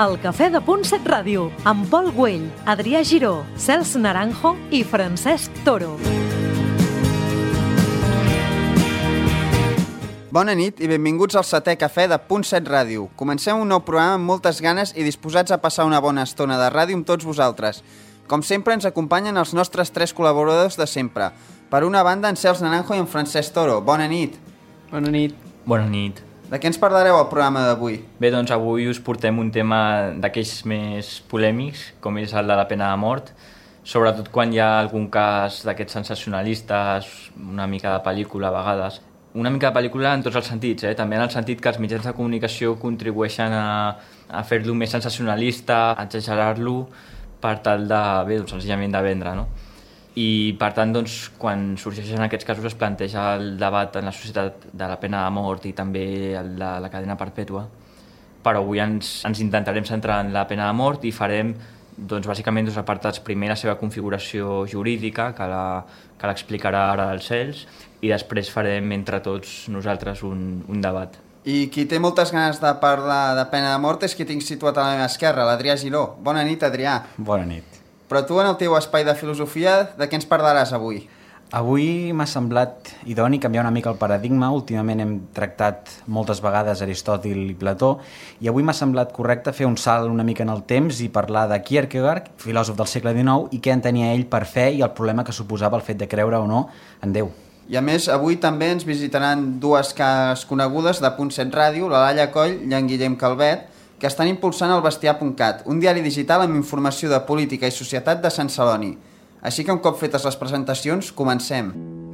El Cafè de Punt 7 Ràdio, amb Pol Güell, Adrià Giró, Cels Naranjo i Francesc Toro. Bona nit i benvinguts al 7è Cafè de Punt 7 Ràdio. Comencem un nou programa amb moltes ganes i disposats a passar una bona estona de ràdio amb tots vosaltres. Com sempre ens acompanyen els nostres 3 col·laboradors de sempre. Per una banda, en Cels Naranjo i en Francesc Toro. Bona nit. Bona nit. Bona nit. De què ens parlareu al programa d'avui? Bé, doncs avui us portem un tema d'aquells més polèmics, com és el de la pena de mort, sobretot quan hi ha algun cas d'aquests sensacionalistes, una mica de pel·lícula a vegades. Una mica de pel·lícula en tots els sentits, també en el sentit que els mitjans de comunicació contribueixen a fer-lo més sensacionalista, a exagerar-lo per tal de, bé, doncs, senzillament de vendre, no? I per tant, doncs, quan sorgeixen aquests casos es planteja el debat en la societat de la pena de mort i també el de la cadena perpètua. Però avui ens intentarem centrar en la pena de mort i farem doncs, bàsicament 2 apartats. Primer la seva configuració jurídica, que l'explicarà ara dels Cels, i després farem entre tots nosaltres un debat. I qui té moltes ganes de parlar de pena de mort és qui tinc situat a la meva esquerra, l'Adrià Giró. Bona nit, Adrià. Bona nit. Però tu, en el teu espai de filosofia, de què ens parlaràs avui? Avui m'ha semblat idoni canviar una mica el paradigma. Últimament hem tractat moltes vegades Aristòtil i Plató i avui m'ha semblat correcte fer un salt una mica en el temps i parlar de Kierkegaard, filòsof del segle XIX, i què entenia ell per fe i el problema que suposava el fet de creure o no en Déu. I a més, avui també ens visitaran 2 cares conegudes de Punt 7 Ràdio, la Laia Coll i en Guillem Calvet, que estan impulsant el Bestiar.cat, un diari digital amb informació de política i societat de Sant Celoni. Així que un cop fetes les presentacions, comencem.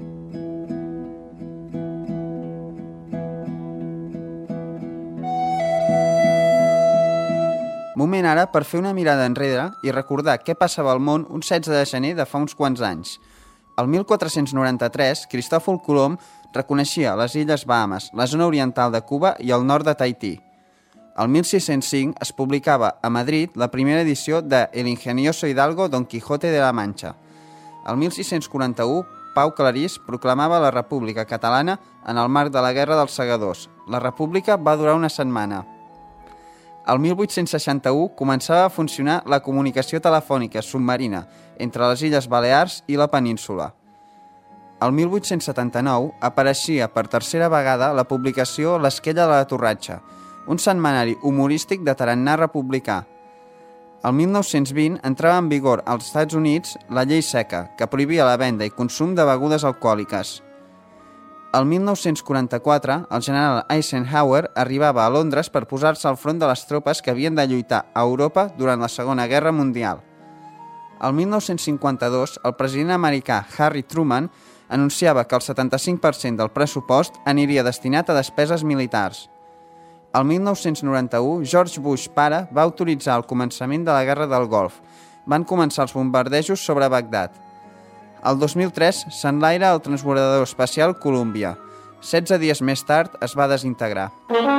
Moment ara per fer una mirada enrere i recordar què passava al món un 16 de gener de fa uns quants anys. El 1493, Cristòfol Colom reconeixia les Illes Bahames, la zona oriental de Cuba i el nord de Tahití. El 1605 es publicava a Madrid la primera edició de El ingenioso Hidalgo Don Quijote de la Mancha. El 1641, Pau Clarís proclamava la República Catalana en el marc de la Guerra dels Segadors. La República va durar una setmana. El 1861 començava a funcionar la comunicació telefònica submarina entre les Illes Balears i la península. El 1879 apareixia per tercera vegada la publicació L'Esquella de la Torratxa, un setmanari humorístic de tarannà republicà. El 1920 entrava en vigor als Estats Units la llei seca, que prohibia la venda i consum de begudes alcohòliques. El 1944, el general Eisenhower arribava a Londres per posar-se al front de les tropes que havien de lluitar a Europa durant la Segona Guerra Mundial. El 1952, el president americà Harry Truman anunciava que el 75% del pressupost aniria destinat a despeses militars. El 1991, George Bush pare va autoritzar el començament de la Guerra del Golf. Van començar els bombardejos sobre Bagdad. El 2003 s'enlaira el transbordador espacial Columbia. 16 dies més tard es va desintegrar.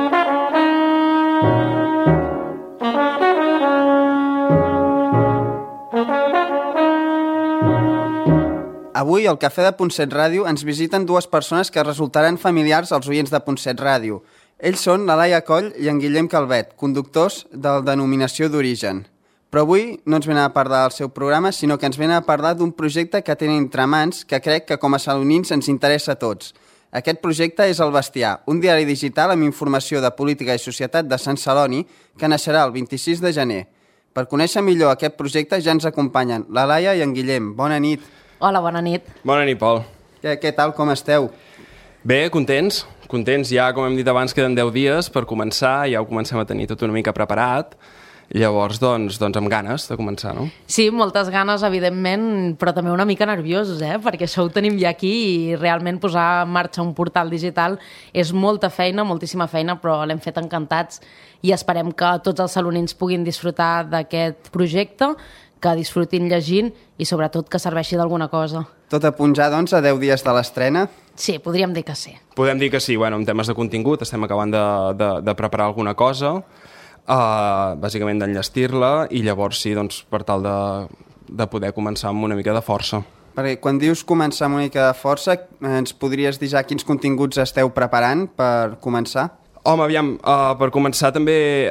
Avui, al Cafè de Punt 7 Ràdio, ens visiten 2 persones que resultaran familiars als oients de Punt 7 Ràdio. Ells són la Laia Coll i en Guillem Calvet, conductors de la denominació d'origen. Però avui no ens venen a parlar del seu programa, sinó que ens venen a parlar d'un projecte que tenen entre mans que crec que com a salonins ens interessa a tots. Aquest projecte és El Bestiar, un diari digital amb informació de política i societat de Sant Celoni que naixerà el 26 de gener. Per conèixer millor aquest projecte ja ens acompanyen la Laia i en Guillem. Bona nit. Hola, bona nit. Bona nit, Pol. Què tal, com esteu? Bé, contents. Ja, com hem dit abans, queden 10 dies per començar, ja ho comencem a tenir tot una mica preparat. Llavors, doncs amb ganes de començar, no? Sí, moltes ganes, evidentment, però també una mica nerviosos, perquè això ho tenim ja aquí i realment posar en marxa un portal digital és molta feina, moltíssima feina, però l'hem fet encantats i esperem que tots els salonins puguin disfrutar d'aquest projecte, que disfrutin llegint i sobretot que serveixi d'alguna cosa. Tot a punt ja, doncs, a 10 dies de l'estrena? Sí, podríem dir que sí. Podem dir que sí, en temes de contingut estem acabant de preparar alguna cosa, bàsicament d'enllestir-la i llavors sí, doncs, per tal de poder començar amb una mica de força. Perquè quan dius començar amb una mica de força, ens podries dir ja quins continguts esteu preparant per començar? Home, aviam, per començar també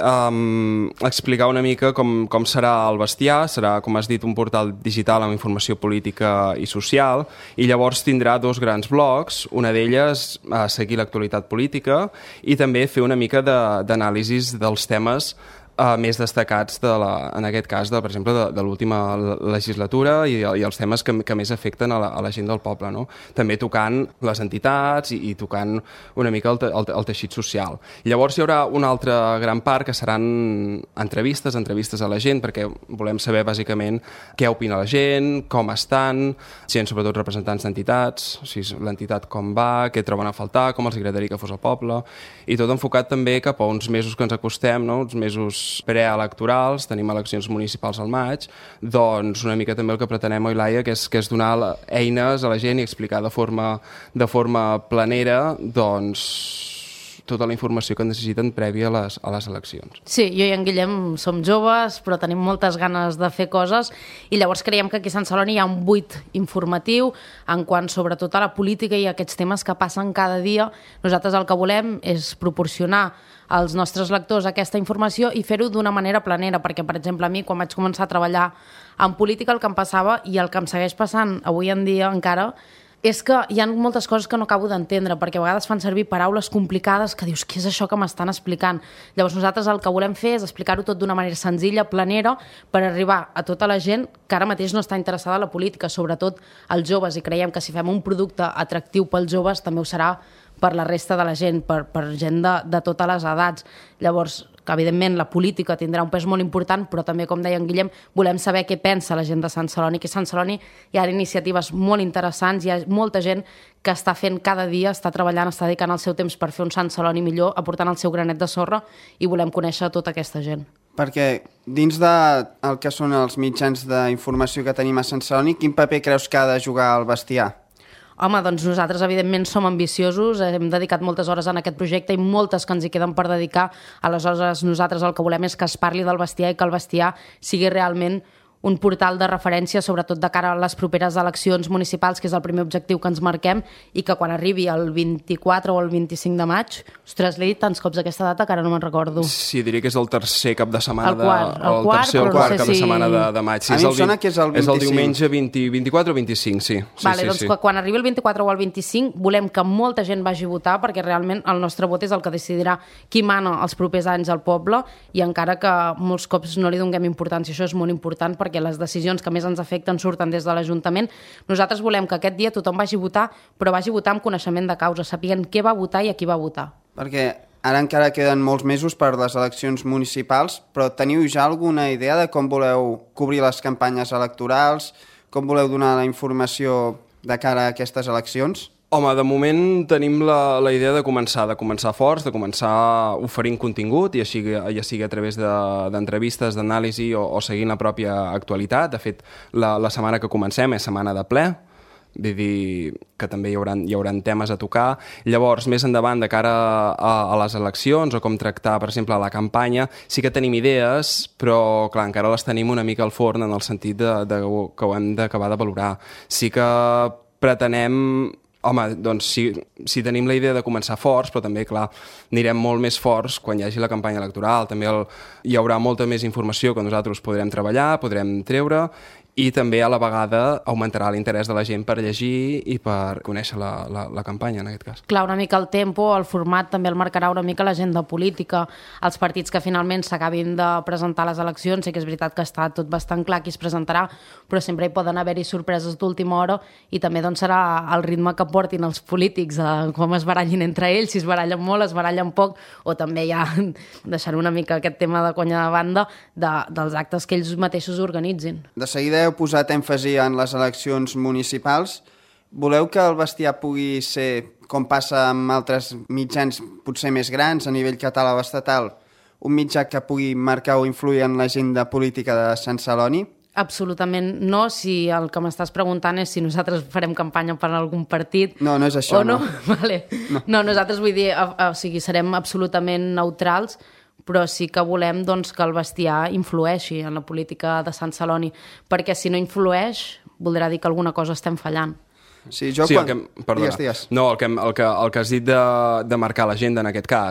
explicar una mica com serà el Bestiar. Serà, com has dit, un portal digital amb informació política i social, i llavors tindrà 2 grans blocs, una d'elles seguir l'actualitat política i també fer una mica d'anàlisis dels temes més destacats, en aquest cas, per exemple, de l'última legislatura i els temes que més afecten a la gent del poble, no? També tocant les entitats i tocant una mica el teixit social. Llavors hi haurà una altra gran part que seran entrevistes a la gent, perquè volem saber bàsicament què opina la gent, com estan, gent, sobretot representants d'entitats, o sigui, l'entitat com va, què troben a faltar, com els agradaria que fos el poble, i tot enfocat també cap a uns mesos que ens acostem, no? Uns mesos preelectorals, tenim eleccions municipals al maig, doncs una mica també el que pretenem, Ilaia, que és donar eines a la gent i explicar de forma planera, doncs, tota la informació que necessiten prèvia a les eleccions. Sí, jo i en Guillem som joves, però tenim moltes ganes de fer coses, i llavors creiem que aquí a Sant Celoni hi ha un buit informatiu en quant sobretot a la política i a aquests temes que passen cada dia. Nosaltres el que volem és proporcionar als nostres lectors aquesta informació i fer-ho d'una manera planera, perquè, per exemple, a mi, quan vaig començar a treballar en política, el que em passava, i el que em segueix passant avui en dia encara, és que hi ha moltes coses que no acabo d'entendre, perquè a vegades fan servir paraules complicades que dius, què és això que m'estan explicant? Llavors nosaltres el que volem fer és explicar-ho tot d'una manera senzilla, planera, per arribar a tota la gent que ara mateix no està interessada en la política, sobretot els joves, i creiem que si fem un producte atractiu pels joves també ho serà per la resta de la gent, per gent de totes les edats. Llavors, que evidentment la política tindrà un pes molt important, però també, com deia en Guillem, volem saber què pensa la gent de Sant Celoni, que a Sant Celoni hi ha iniciatives molt interessants, hi ha molta gent que està fent cada dia, està treballant, està dedicant el seu temps per fer un Sant Celoni millor, aportant el seu granet de sorra, i volem conèixer tota aquesta gent. Perquè dins del que són els mitjans d'informació que tenim a Sant Celoni, quin paper creus que ha de jugar el Bestiar? Home, doncs nosaltres evidentment som ambiciosos, hem dedicat moltes hores en aquest projecte i moltes que ens hi queden per dedicar. Aleshores, nosaltres el que volem és que es parli del Bestiar i que el Bestiar sigui realment un portal de referència, sobretot de cara a les properes eleccions municipals, que és el primer objectiu que ens marquem, i que quan arribi el 24 o el 25 de maig, ostres, l'he dit tants cops aquesta data que ara no me'n recordo. Sí, diria que és el tercer cap de setmana el quart cap de setmana de maig. Sí, a mi em sona que és el 25. És el diumenge 24 o 25, sí. Doncs quan arribi el 24 o el 25 volem que molta gent vagi a votar, perquè realment el nostre vot és el que decidirà qui mana els propers anys al poble, i encara que molts cops no li donem importància, això és molt important, perquè les decisions que més ens afecten surten des de l'Ajuntament. Nosaltres volem que aquest dia tothom vagi a votar, però vagi a votar amb coneixement de causa, sapiguent què va votar i a qui va votar. Perquè ara encara queden molts mesos per les eleccions municipals, però teniu ja alguna idea de com voleu cobrir les campanyes electorals, com voleu donar la informació de cara a aquestes eleccions? Home, de moment tenim la idea de començar forts, de començar oferint contingut, ja sigui a través d'entrevistes, d'anàlisi o seguint la pròpia actualitat. De fet, la setmana que comencem és setmana de ple, vull dir que també hi haurà temes a tocar. Llavors, més endavant, de cara a les eleccions o com tractar, per exemple, la campanya, sí que tenim idees, però clar, encara les tenim una mica al forn en el sentit que ho hem d'acabar de valorar. Sí que pretenem... Home, doncs si tenim la idea de començar forts, però també, clar, anirem molt més forts quan hi hagi la campanya electoral. També hi haurà molta més informació que nosaltres podrem treballar, podrem treure, i també a la vegada augmentarà l'interès de la gent per llegir i per conèixer la campanya, en aquest cas. Clar, una mica el tempo, el format també el marcarà una mica l'agenda política, els partits que finalment s'acabin de presentar a les eleccions. Sí que és veritat que està tot bastant clar qui es presentarà, però sempre hi poden haver-hi sorpreses d'última hora, i també doncs serà el ritme que portin els polítics a com es barallin entre ells, si es barallen molt, es barallen poc, o també ja deixant una mica aquest tema de conya de banda dels actes que ells mateixos organitzin. De seguida heu posat èmfasi en les eleccions municipals. Voleu que el Bestiar pugui ser, com passa amb altres mitjans potser més grans a nivell català o estatal, un mitjà que pugui marcar o influir en l'agenda política de Sant Celoni? Absolutament no, si el que m'estàs preguntant és si nosaltres farem campanya per algun partit. No, no és això, no. Vale. No, nosaltres vull dir, o sigui, serem absolutament neutrals, però sí que volem doncs, que el Bestiar influeixi en la política de Sant Celoni, perquè si no influeix, voldrà dir que alguna cosa estem fallant. Sí, jo sí, quan... Digues. No, el que has dit de marcar l'agenda en aquest cas,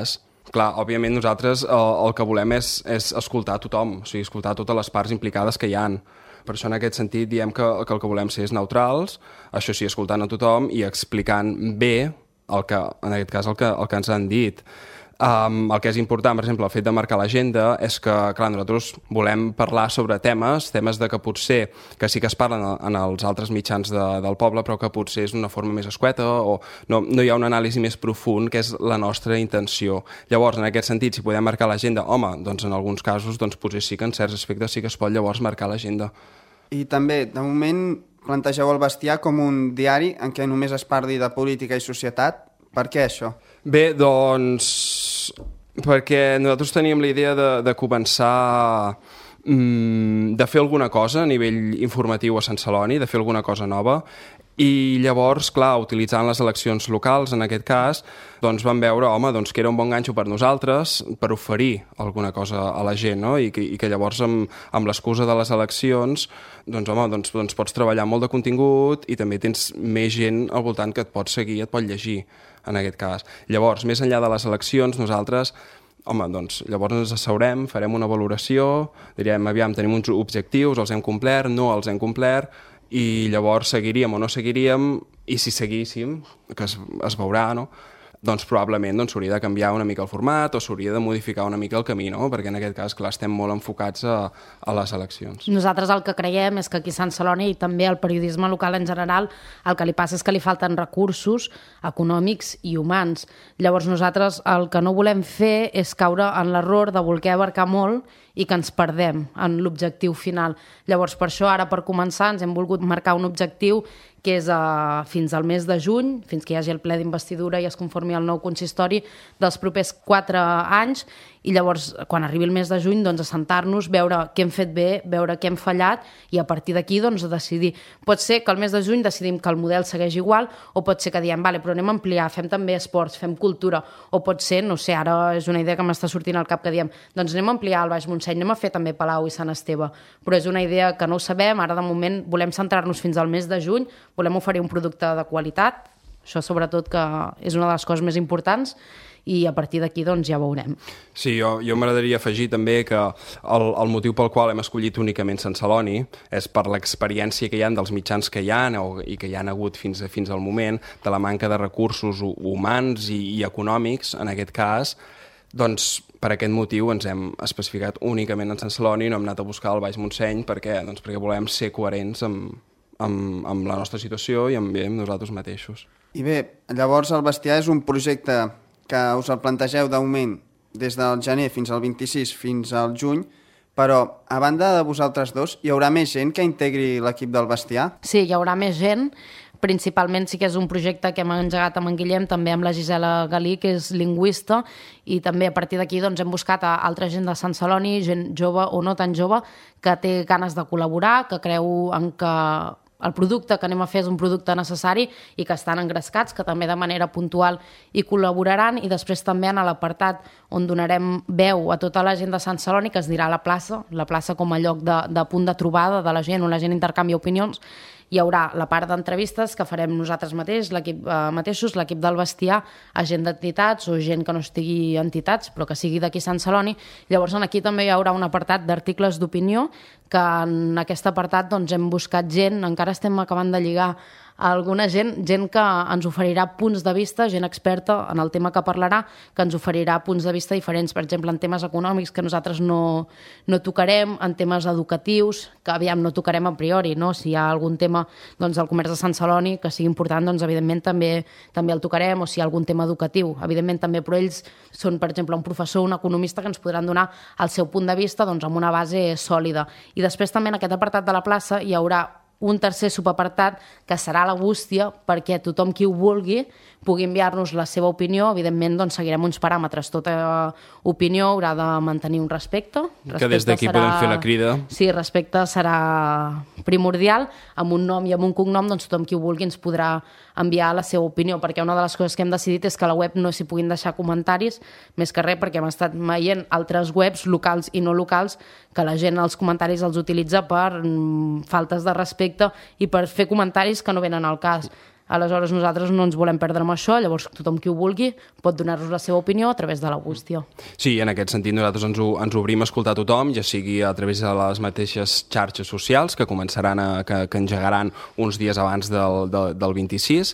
Clar, òbviament nosaltres el que volem és escoltar tothom, o sigui, escoltar totes les parts implicades que hi han. Per això en aquest sentit diem que el que volem ser és neutrals, això sí, escoltant a tothom i explicant bé en aquest cas el que ens han dit. El que és important, per exemple, el fet de marcar l'agenda és que, clar, nosaltres volem parlar sobre temes de que potser que sí que es parlen en els altres mitjans del poble, però que potser és d'una forma més escueta o no hi ha un anàlisi més profund, que és la nostra intenció. Llavors, en aquest sentit, si podem marcar l'agenda, home, doncs en alguns casos doncs, potser sí que en certs aspectes sí que es pot llavors marcar l'agenda. I també, de moment, plantegeu el Bestiar com un diari en què només es parli de política i societat. Per què això? Bé, doncs, perquè nosaltres teníem la idea de començar de fer alguna cosa a nivell informatiu a Sant Celoni, de fer alguna cosa nova, i llavors, clar, utilitzant les eleccions locals, en aquest cas, doncs vam veure, home, doncs que era un bon ganxo per nosaltres per oferir alguna cosa a la gent, no? I que llavors amb l'excusa de les eleccions doncs, home, doncs pots treballar molt de contingut i també tens més gent al voltant que et pot seguir, et pot llegir, en aquest cas. Llavors, més enllà de les eleccions, nosaltres doncs llavors ens asseurem, farem una valoració, direm, aviam, tenim uns objectius, els hem complert, no els hem complert, i llavors seguiríem o no seguiríem, i si seguíssim, que es veurà, no? Doncs probablement s'hauria de canviar una mica el format o s'hauria de modificar una mica el camí, no? Perquè en aquest cas, clar, estem molt enfocats a les eleccions. Nosaltres el que creiem és que aquí a Sant Celoni i també al periodisme local en general el que li passa és que li falten recursos econòmics i humans. Llavors nosaltres el que no volem fer és caure en l'error de voler abarcar molt i que ens perdem en l'objectiu final. Llavors, per això, ara per començar, ens hem volgut marcar un objectiu que és fins al mes de juny, fins que hi hagi el ple d'investidura i es conformi el nou consistori dels propers 4 anys, i llavors, quan arribi el mes de juny, doncs, assentar-nos, veure què hem fet bé, veure què hem fallat, i a partir d'aquí doncs, decidir. Pot ser que al mes de juny decidim que el model segueix igual, o pot ser que diem, vale, però anem a ampliar, fem també esports, fem cultura, o pot ser, no sé, ara és una idea que m'està sortint al cap que diem, doncs anem a ampliar el Baix Montseny, anem a fer també Palau i Sant Esteve, però és una idea que no ho sabem, ara de moment volem centrar-nos fins al mes de juny, volem oferir un producte de qualitat, això sobretot que és una de les coses més importants, i a partir d'aquí doncs ja veurem. Sí, jo m'agradaria afegir també que el motiu pel qual hem escollit únicament Sant Celoni és per l'experiència que hi ha dels mitjans que hi ha i que hi ha hagut fins al moment, de la manca de recursos humans i econòmics, en aquest cas, doncs per aquest motiu ens hem especificat únicament en Sant Celoni i no hem anat a buscar el Baix Montseny perquè volem ser coherents amb la nostra situació i amb nosaltres mateixos. I bé, llavors el Bestiar és un projecte que us el plantegeu de moment des del gener fins al 26 fins al juny, però a banda de vosaltres dos, hi haurà més gent que integri l'equip del Bestiar? Sí, hi haurà més gent. Principalment sí que és un projecte que hem engegat amb en Guillem, també amb la Gisela Galí, que és lingüista, i també a partir d'aquí doncs, hem buscat a altra gent de Sant Celoni, gent jove o no tan jove, que té ganes de col·laborar, que creu en que el producte que anem a fer és un producte necessari i que estan engrescats, que també de manera puntual hi col·laboraran, i després també en l'apartat on donarem veu a tota la gent de Sant Celoni, que es dirà la plaça com a lloc de punt de trobada de la gent, on la gent intercanvia opinions. Hi haurà la part d'entrevistes que farem nosaltres mateixos, l'equip del Bestiar, a gent d'entitats o gent que no estigui entitats, però que sigui d'aquí Sant Celoni. Llavors aquí també hi haurà un apartat d'articles d'opinió, que en aquest apartat doncs, hem buscat gent, encara estem acabant de lligar alguna gent que ens oferirà punts de vista, gent experta en el tema que parlarà, que ens oferirà punts de vista diferents, per exemple, en temes econòmics que nosaltres no tocarem, en temes educatius, que aviam no tocarem a priori, no? Si hi ha algun tema doncs, del comerç de Sant Celoni que sigui important, doncs evidentment també el tocarem, o si hi ha algun tema educatiu, evidentment també, però ells són, per exemple, un professor, un economista que ens podran donar el seu punt de vista doncs, amb una base sòlida. I després també en aquest apartat de la plaça hi haurà un tercer subapartat que serà la bústia perquè tothom qui ho vulgui pugui enviar-nos la seva opinió. Evidentment doncs, seguirem uns paràmetres. Tota opinió haurà de mantenir un respecte. Que des d'aquí podem fer la crida. Sí, respecte serà primordial. Amb un nom i amb un cognom, doncs tothom qui ho vulgui ens podrà enviar la seva opinió, perquè una de les coses que hem decidit és que a la web no s'hi puguin deixar comentaris, més que res perquè hem estat veient altres webs locals i no locals que la gent els comentaris els utilitza per faltes de respecte i per fer comentaris que no venen al cas. Aleshores nosaltres no ens volem perdre amb això, llavors tothom qui ho vulgui pot donar-nos la seva opinió a través de la bústia. Sí, en aquest sentit nosaltres ens obrim a escoltar tothom, ja sigui a través de les mateixes xarxes socials que començaran que engegaran uns dies abans del 26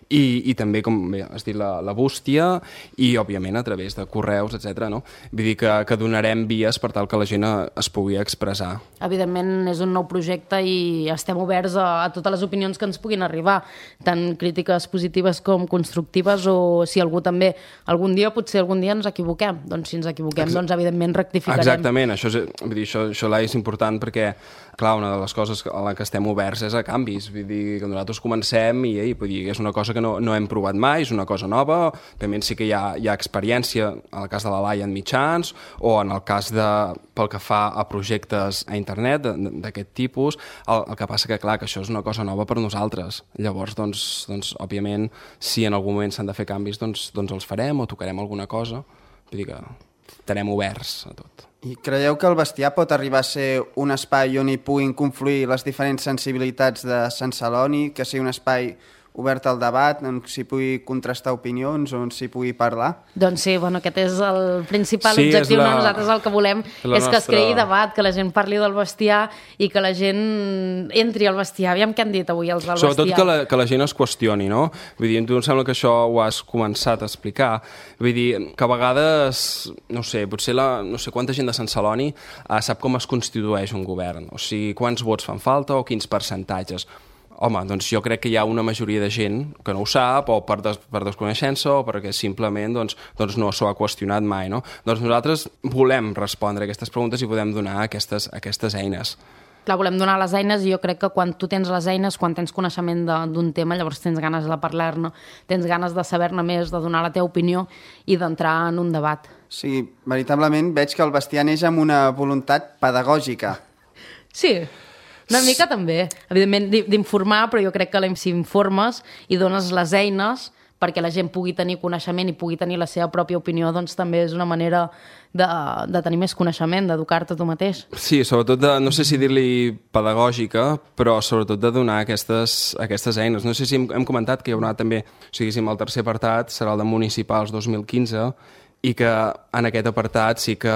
i també, com bé has dit, la bústia i, òbviament, a través de correus, etc. No? Vull dir que donarem vies per tal que la gent es pugui expressar. Evidentment és un nou projecte i estem oberts a totes les opinions que ens puguin arribar, tant crítiques positives com constructives, o si algú també, algun dia ens equivoquem, doncs si ens equivoquem, doncs evidentment rectificarem. Exactament, això és important perquè, clar, una de les coses a la que estem oberts és a canvis, vull dir que nosaltres comencem i és una cosa que no hem provat mai, és una cosa nova, òbviament sí que hi ha experiència, en el cas de la Laia en mitjans, o en el cas pel que fa a projectes a internet d'aquest tipus, el que passa que, clar, que això és una cosa nova per nosaltres. Llavors, doncs òbviament, si en algun moment s'han de fer canvis, doncs els farem o tocarem alguna cosa. Vull dir que estarem oberts a tot. I creieu que el bestiar pot arribar a ser un espai on hi puguin confluir les diferents sensibilitats de Sant Celoni, que sigui un espai obert al debat, on s'hi pugui contrastar opinions, on s'hi pugui parlar? Doncs sí, aquest és el principal objectiu. Nosaltres el que volem és que es creï debat, que la gent parli del bestiar i que la gent entri al bestiar. Aviam què han dit avui els del bestiar. Sobretot que la gent es qüestioni, no? Vull dir, tu em sembla que això ho has començat a explicar. Vull dir, que a vegades, no sé, potser no sé quanta gent de Sant Celoni sap com es constitueix un govern, o sigui, quants vots fan falta o quins percentatges. Home, doncs jo crec que hi ha una majoria de gent que no ho sap, o per desconeixença, o perquè simplement no s'ho ha qüestionat mai, no? Doncs nosaltres volem respondre a aquestes preguntes i podem donar aquestes eines. Clar, volem donar les eines i jo crec que quan tu tens les eines, quan tens coneixement d'un tema, llavors tens ganes de parlar-ne, tens ganes de saber-ne més, de donar la teva opinió i d'entrar en un debat. Sí, veritablement veig que el bestiar neix amb una voluntat pedagògica. Sí, una mica també, evidentment d'informar, però jo crec que si informes i dones les eines perquè la gent pugui tenir coneixement i pugui tenir la seva pròpia opinió, doncs també és una manera de tenir més coneixement, d'educar-te tu mateix. Sí, sobretot no sé si dir-li pedagògica, però sobretot de donar aquestes eines. No sé si hem comentat que hi haurà també, el tercer apartat serà el de municipals 2015, i que en aquest apartat sí que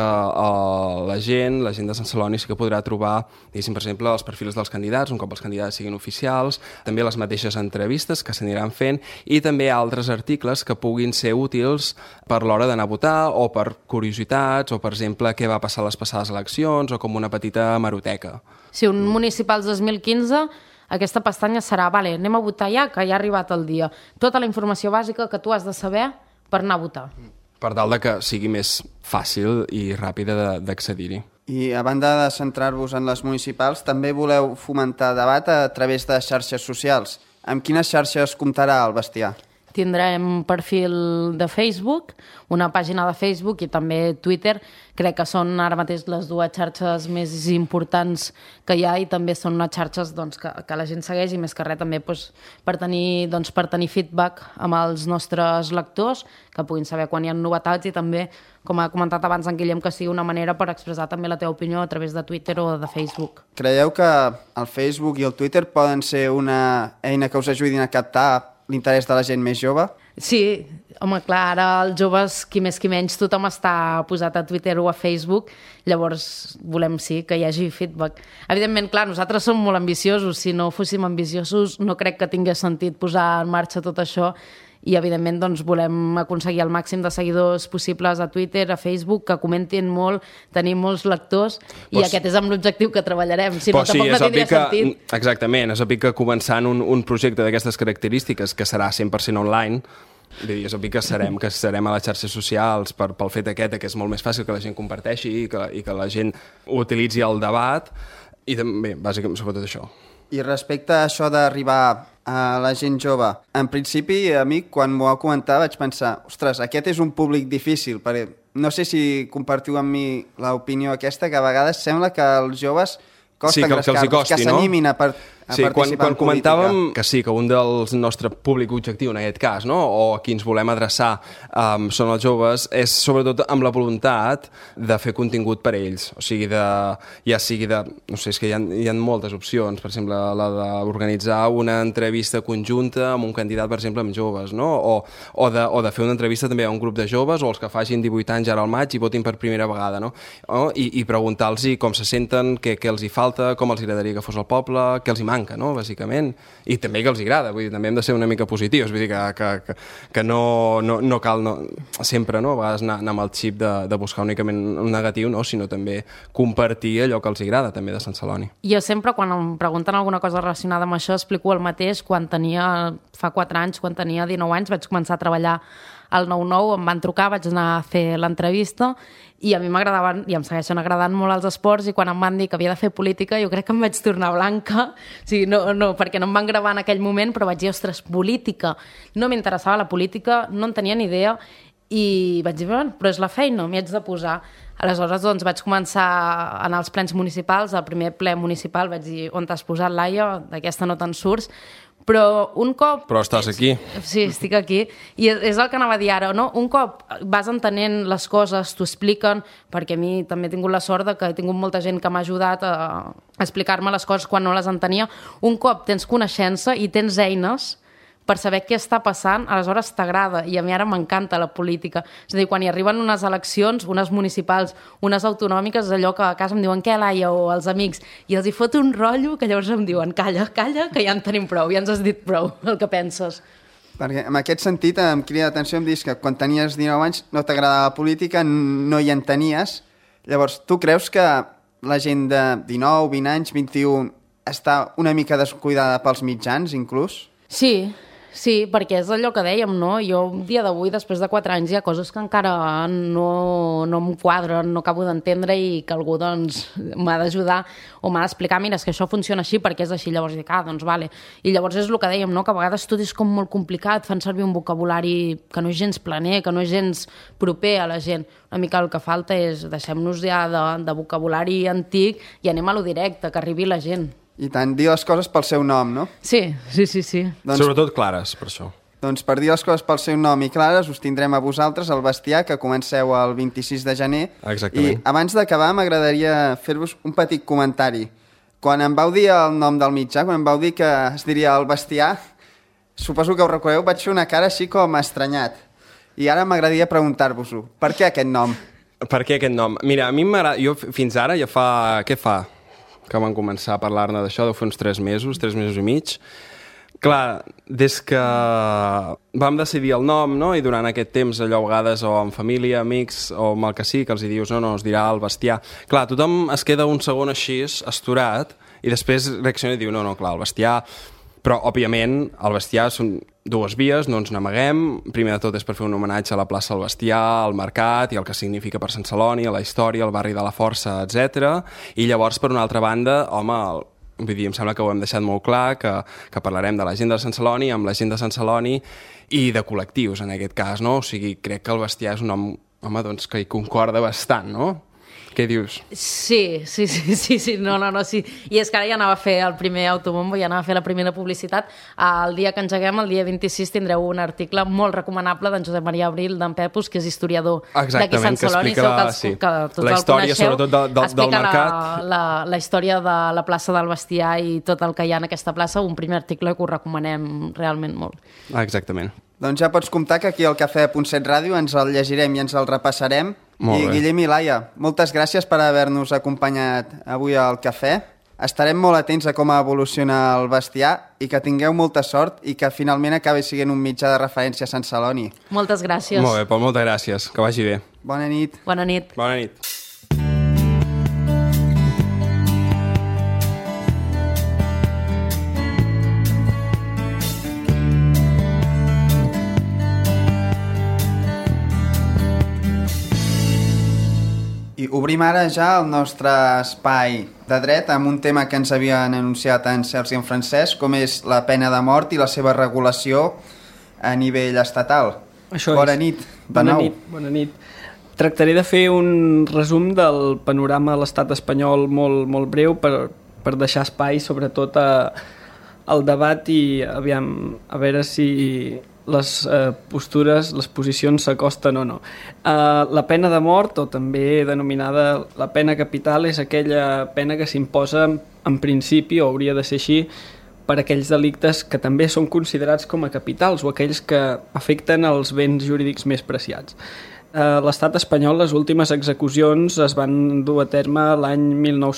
la gent de Sant Celoni sí que podrà trobar, diguéssim, per exemple, els perfils dels candidats, un cop els candidats siguin oficials, també les mateixes entrevistes que s'aniran fent i també altres articles que puguin ser útils per l'hora d'anar a votar o per curiositats o, per exemple, què va passar a les passades eleccions o com una petita hemeroteca. Sí, un Municipals 2015... Aquesta pestanya serà, anem a votar ja, que ja ha arribat el dia. Tota la informació bàsica que tu has de saber per anar a votar. Per tal que sigui més fàcil i ràpida d'accedir-hi. I a banda de centrar-vos en les municipals, també voleu fomentar debat a través de xarxes socials. Amb quines xarxes comptarà el bestiar? Tindrem perfil de Facebook, una pàgina de Facebook i també Twitter. Crec que són ara mateix les dues xarxes més importants que hi ha i també són unes xarxes que la gent segueix i més que res també per tenir feedback amb els nostres lectors, que puguin saber quan hi ha novetats i també, com ha comentat abans en Guillem, que sigui una manera per expressar també la teva opinió a través de Twitter o de Facebook. Creieu que el Facebook i el Twitter poden ser una eina que us ajudin a captar l'interès de la gent més jove? Sí, home, clar, ara els joves, qui més qui menys, tothom està posat a Twitter o a Facebook, llavors volem sí que hi hagi feedback. Evidentment, clar, nosaltres som molt ambiciosos, si no fóssim ambiciosos no crec que tingués sentit posar en marxa tot això i evidentment volem aconseguir el màxim de seguidors possibles a Twitter, a Facebook, que comentin molt, tenir molts lectors i aquest és amb l'objectiu que treballarem, si no tampoc no tindria sentit. Exactament, és obvi que començant un projecte d'aquestes característiques que serà 100% online, és obvi que serem a les xarxes socials pel fet aquest que és molt més fàcil que la gent comparteixi i que la gent utilitzi el debat i també, bàsicament, sobretot això. I respecte a això d'arribar a la gent jove, en principi, a mi, quan m'ho va comentar, vaig pensar, ostres, aquest és un públic difícil, perquè no sé si compartiu amb mi l'opinió aquesta, que a vegades sembla que els joves costa engrescar-los, que s'animin a Sí, quan comentàvem que sí, que un dels nostre públic objectiu en aquest cas, no? O a qui ens volem adreçar són els joves, és sobretot amb la voluntat de fer contingut per ells, o sigui, ja sigui de... No sé, és que hi ha moltes opcions, per exemple, la d'organitzar una entrevista conjunta amb un candidat, per exemple, amb joves, no? O de fer una entrevista també a un grup de joves o els que facin 18 anys ara al maig i votin per primera vegada, no? I preguntar-los com se senten, què els hi falta, com els agradaria que fos el poble, què els hi manca, no? Bàsicament, i també que els agrada, vull dir, també hem de ser una mica positius, vull dir que no cal sempre, no? A vegades anar amb el xip de buscar únicament un negatiu, no? Sinó també compartir allò que els agrada també de Sant Celoni. Jo sempre, quan em pregunten alguna cosa relacionada amb això, explico el mateix. Fa 4 anys, quan tenia 19 anys, vaig començar a treballar al 9-9, em van trucar, vaig anar a fer l'entrevista i a mi m'agradaven i em segueixen agradant molt els esports, i quan em van dir que havia de fer política jo crec que em vaig tornar blanca, o sigui, perquè no em van gravar en aquell moment, però vaig dir, ostres, política, no m'interessava la política, no en tenia ni idea, i vaig dir, bueno, però és la feina, m'hi haig de posar. Aleshores, doncs, vaig començar a anar als plens municipals. Al primer ple municipal vaig dir, on t'has posat, Laia? D'aquesta no te'n surts. Però un cop... Però estàs aquí. Sí, estic aquí. I és el que anava a dir ara, no? Un cop vas entenent les coses, t'ho expliquen, perquè a mi també he tingut la sort que he tingut molta gent que m'ha ajudat a explicar-me les coses quan no les entenia. Un cop tens coneixença i tens eines per saber què està passant, aleshores t'agrada, i a mi ara m'encanta la política. És a dir, quan hi arriben unes eleccions, unes municipals, unes autonòmiques, és allò que a casa em diuen, què, Laia, o els amics, i els hi fot un rotllo que llavors em diuen, calla, que ja en tenim prou, ja ens has dit prou el que penses. Perquè en aquest sentit em crida l'atenció, em dius que quan tenies 19 anys no t'agradava la política, no hi entenies. Llavors, tu creus que la gent de 19, 20 anys, 21, està una mica descuidada pels mitjans, inclús? Sí, perquè és allò que dèiem, no? Jo, un dia d'avui, després de 4 anys, hi ha coses que encara no em quadren, no acabo d'entendre, i que algú, doncs, m'ha d'ajudar o m'ha d'explicar, mira, és que això funciona així perquè és així. Llavors dic, doncs vale. I llavors és el que dèiem, no? Que a vegades tot és com molt complicat, fan servir un vocabulari que no és gens planer, que no és gens proper a la gent. Una mica el que falta és deixem-nos ja de vocabulari antic i anem a lo directe, que arribi la gent. I tant, dir les coses pel seu nom, no? Sí. Doncs, sobretot clares, per això. Doncs per dir les coses pel seu nom i clares us tindrem a vosaltres, al Bestiar, que comenceu el 26 de gener. Exactament. I abans d'acabar m'agradaria fer-vos un petit comentari. Quan em vau dir el nom del mitjà, quan em vau dir que es diria el Bestiar, suposo que ho recordeu, vaig fer una cara així com estranyat. I ara m'agradaria preguntar-vos-ho. Per què aquest nom? Per què aquest nom? Mira, a mi m'agrada... Jo fins ara ja fa... Què fa? Que van començar a parlar-ne d'això, deu fer uns 3 mesos i mig. Clar, des que vam decidir el nom, no? I durant aquest temps, allò a vegades, o amb família, amics, o amb el que sí, que els hi dius, no, es dirà el Bestiar. Clar, tothom es queda un segon així, asturat, i després reacciona i diu, no, clar, el Bestiar... Però, òbviament, el Bestiar són 2 vies, no ens n'amaguem. Primer de tot és per fer un homenatge a la plaça del Bestiar, al mercat i el que significa per Sant Celoni, a la història, al barri de la Força, etc. I llavors, per una altra banda, home, vull dir, em sembla que ho hem deixat molt clar, que parlarem de la gent de Sant Celoni, amb la gent de Sant Celoni i de col·lectius, en aquest cas, no? O sigui, crec que el Bestiar és un nom, home, doncs, que hi concorda bastant, no? Què dius? Sí, no, sí. I és que ara ja anava a fer el primer autobombo, ja anava a fer la primera publicitat. El dia que engeguem, el dia 26, tindreu un article molt recomanable d'en Josep Maria Abril, d'en Pepus, que és historiador d'aquí Sant Celoni. Que explica la història, sobretot, del mercat. La història de la plaça del Bestiar i tot el que hi ha en aquesta plaça, un primer article que us recomanem realment molt. Exactament. Doncs ja pots comptar que aquí al Cafè.set Ràdio ens el llegirem i ens el repassarem. I Guillem i Laia, moltes gràcies per haver-nos acompanyat avui al cafè. Estarem molt atents a com evoluciona el Bestiar i que tingueu molta sort i que finalment acabi sent un mitjà de referència a Sant Celoni. Moltes gràcies. Molt bé, Pol, moltes gràcies. Que vagi bé. Bona nit. Bona nit. Bona nit. I obrim ara ja el nostre espai de dret amb un tema que ens havien anunciat en Sergi i en Francesc, com és la pena de mort i la seva regulació a nivell estatal. Bona nit, de nou. Bona nit. Tractaré de fer un resum del panorama de l'estat espanyol molt breu per deixar espai sobretot el debat i aviam, a veure si les postures, les posicions s'acosten o no. La pena de mort, o també denominada la pena capital, és aquella pena que s'imposa en principi, o hauria de ser així, per aquells delictes que també són considerats com a capitals o aquells que afecten els béns jurídics més preciats. L'estat espanyol, les últimes execucions es van dur a terme l'any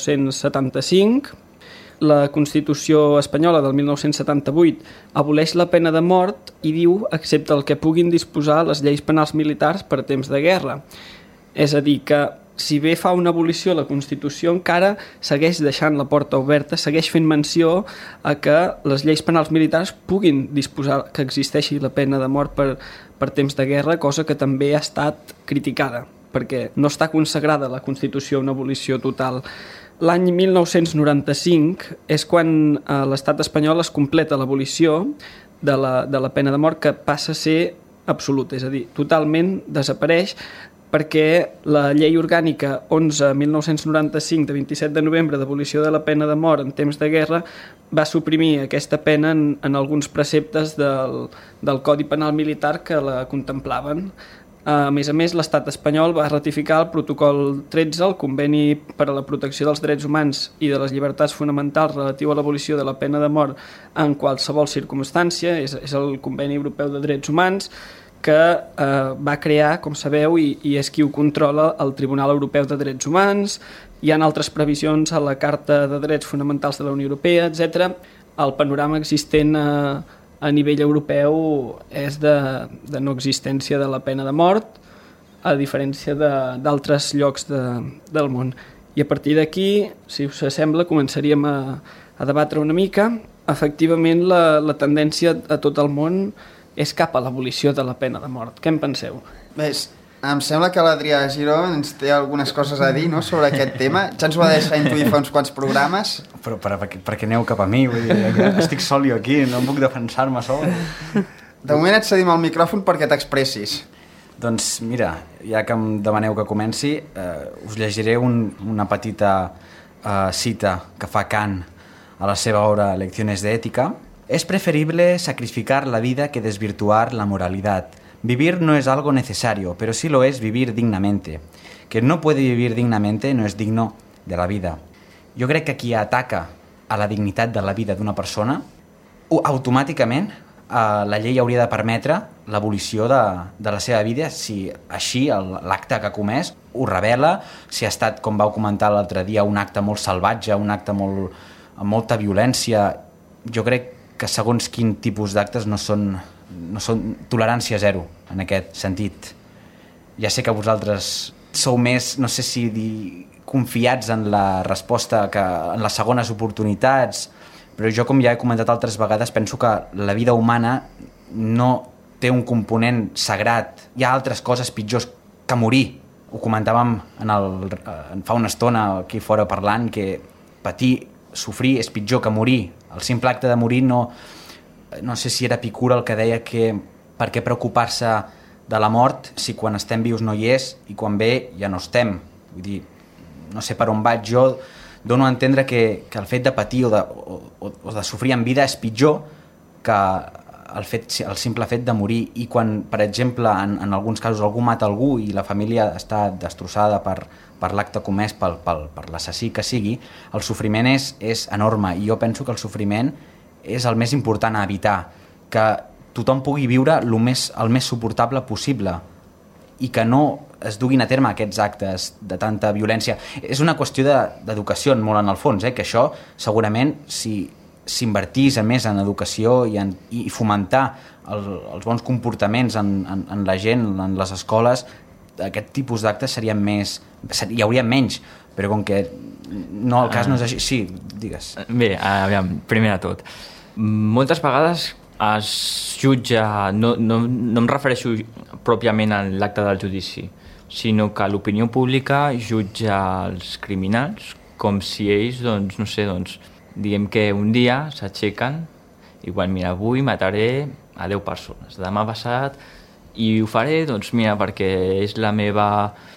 1975. La Constitució espanyola del 1978 aboleix la pena de mort i diu, excepte el que puguin disposar les lleis penals militars per temps de guerra. És a dir, que si bé fa una abolició la Constitució, encara segueix deixant la porta oberta, segueix fent menció a que les lleis penals militars puguin disposar que existeixi la pena de mort per temps de guerra, cosa que també ha estat criticada, perquè no està consagrada a la Constitució una abolició total. L'any 1995 és quan a l'estat espanyol es completa l'abolició de la pena de mort, que passa a ser absoluta, és a dir, totalment desapareix, perquè la llei orgànica 11/1995 de 27 de novembre d'abolició de la pena de mort en temps de guerra va suprimir aquesta pena en alguns preceptes del Codi Penal Militar que la contemplaven. A més, l'estat espanyol va ratificar el protocol 13, el conveni per a la protecció dels drets humans i de les llibertats fonamentals relatiu a l'abolició de la pena de mort en qualsevol circumstància, és el conveni europeu de drets humans, que va crear, com sabeu, i és qui ho controla, el Tribunal Europeu de Drets Humans. Hi ha altres previsions a la Carta de Drets Fonamentals de la Unió Europea, etc. El panorama existent a nivell europeu és de no existència de la pena de mort, a diferència d'altres llocs del món. I a partir d'aquí, si us sembla, començaríem a debatre una mica. Efectivament, la tendència a tot el món és cap a l'abolició de la pena de mort. Què en penseu? Bé, em sembla que l'Adrià Giró ens té algunes coses a dir, no?, sobre aquest tema. Ja ens ho va deixar intuir fa uns quants programes. Però perquè aneu cap a mi, vull dir, estic sol jo aquí, no em puc defensar-me sol. De moment et cedim el micròfon perquè t'expressis. Doncs mira, ja que em demaneu que comenci, us llegiré una petita cita que fa Kant a la seva obra Lecciones de Ética. Es preferible sacrificar la vida que desvirtuar la moralidad. Vivir no es algo necesario, pero sí lo es vivir dignamente. Quien no puede vivir dignamente no es digno de la vida. Jo crec que qui ataca a la dignitat de la vida d'una persona, automàticament la llei hauria de permetre l'abolició de la seva vida si així l'acte que ha comès ho revela, si ha estat, com vau comentar l'altre dia, un acte molt salvatge, un acte amb molta violència. Jo crec que segons quin tipus d'actes no són tolerància zero en aquest sentit. Ja sé que vosaltres sou més, no sé si dir, confiats en la resposta, en les segones oportunitats, però jo, com ja he comentat altres vegades, penso que la vida humana no té un component sagrat. Hi ha altres coses pitjors que morir. Ho comentàvem fa una estona aquí fora parlant, que patir, sofrir és pitjor que morir. El simple acte de morir no sé si era Epicur el que deia que per què preocupar-se de la mort si quan estem vius no hi és i quan ve ja no estem. Vull dir, no sé per on vaig, jo dono a entendre que el fet de patir o de sofrir en vida és pitjor que el simple fet de morir. I quan, per exemple, en alguns casos algú mata algú i la família està destrossada per l'acte comès per l'assassí que sigui, el sofriment és enorme, i jo penso que el sofriment és el més important a evitar, que tothom pugui viure el més suportable possible i que no es duguin a terme aquests actes de tanta violència. És una qüestió d'educació molt en el fons, que això segurament si s'invertís més en educació i fomentar els bons comportaments en la gent, en les escoles, aquest tipus d'actes serien més, hi hauria menys, però com que no, el cas no és així. Sí, digues. Bé, aviam, primer de tot, moltes vegades es jutja, no em refereixo pròpiament a l'acte del judici, sinó que l'opinió pública jutja els criminals com si ells, doncs, no sé, diguem que un dia s'aixequen i quan, mira, avui mataré a 10 persones, demà passat, i ho faré, doncs mira, perquè és la meva,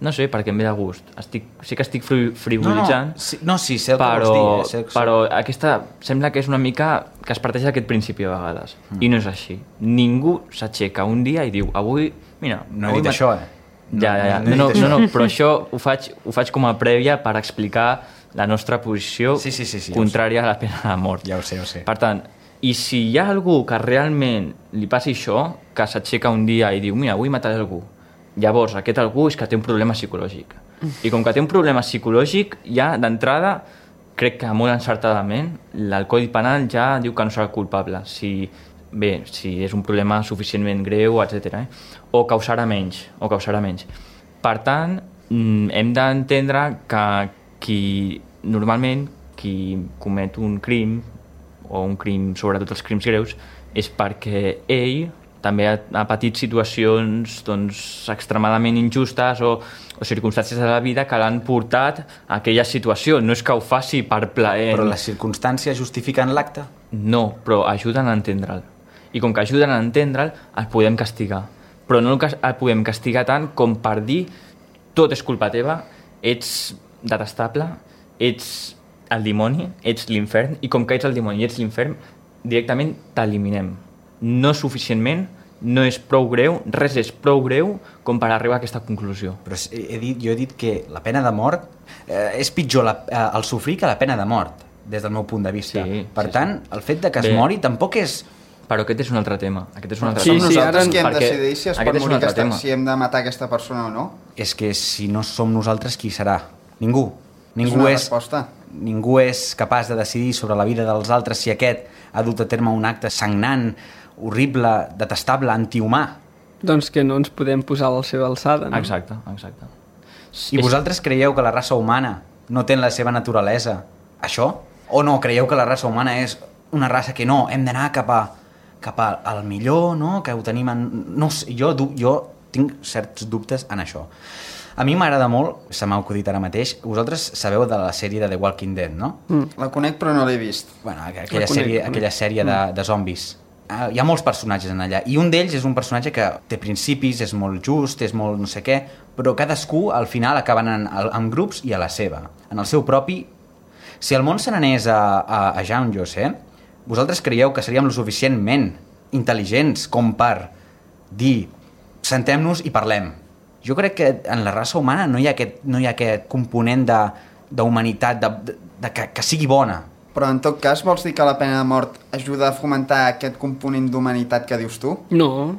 No sé, perquè em ve de gust. Sí que estic frivolitzant, sí, sé el que vols dir. Però aquesta sembla que és una mica que es parteix d'aquest principi a vegades. I no és així. Ningú s'aixeca un dia i diu, avui... Mira, no he dit això, Ja. No, però això ho faig com a prèvia per explicar la nostra posició contrària a la pena de mort. Ja ho sé. Per tant, i si hi ha algú que realment li passi això, que s'aixeca un dia i diu, mira, vull matar algú, llavors aquest algú és que té un problema psicològic. I com que té un problema psicològic, ja d'entrada, crec que molt encertadament, el Codi Penal ja diu que no serà culpable. Si és un problema suficientment greu, etc. O causarà menys. Per tant, hem d'entendre que normalment qui comet un crim, o un crim, sobretot els crims greus, és perquè ell també ha patit situacions extremadament injustes o circumstàncies de la vida que l'han portat a aquella situació. No és que ho faci per plaer. Però les circumstàncies justifiquen l'acte? No, però ajuden a entendre'l. I com que ajuden a entendre'l, el podem castigar. Però no el podem castigar tant com per dir tot és culpa teva, ets detestable, ets el dimoni, ets l'infern, i com que ets el dimoni i ets l'infern, directament t'eliminem. No suficientment, no és prou greu, res és prou greu com per arribar a aquesta conclusió. Però jo he dit que la pena de mort és pitjor el sofrir que la pena de mort, des del meu punt de vista. Per tant, el fet de que es mori tampoc és... Però aquest és un altre tema. Som nosaltres qui hem de decidir si es pot morir si hem de matar aquesta persona o no? És que si no som nosaltres, qui serà? Ningú. Ningú és capaç de decidir sobre la vida dels altres si aquest ha dut a terme un acte sagnant, horrible, detestable, antihumà. Doncs que no ens podem posar a la seva alçada, no? Exacte. I vosaltres creieu que la raça humana no té la seva naturalesa això? O no, creieu que la raça humana és una raça que no, hem d'anar cap al millor, no? Que ho tenim en... No sé, jo tinc certs dubtes en això. A mi m'agrada molt, se m'ha acudit ara mateix, vosaltres sabeu de la sèrie de The Walking Dead, no? La conec però no l'he vist. Bueno, aquella sèrie de zombis. Hi ha molts personatges en allà, i un d'ells és un personatge que té principis, és molt just, és molt no sé què, però cadascú al final acaben en grups i a la seva, en el seu propi... Si el món se n'anés a Jean José, vosaltres creieu que seríem lo suficientment intel·ligents com per dir sentem-nos i parlem? Jo crec que en la raça humana no hi ha aquest component d'humanitat, que sigui bona. Però en tot cas vols dir que la pena de mort ajuda a fomentar aquest component d'humanitat que dius tu? No.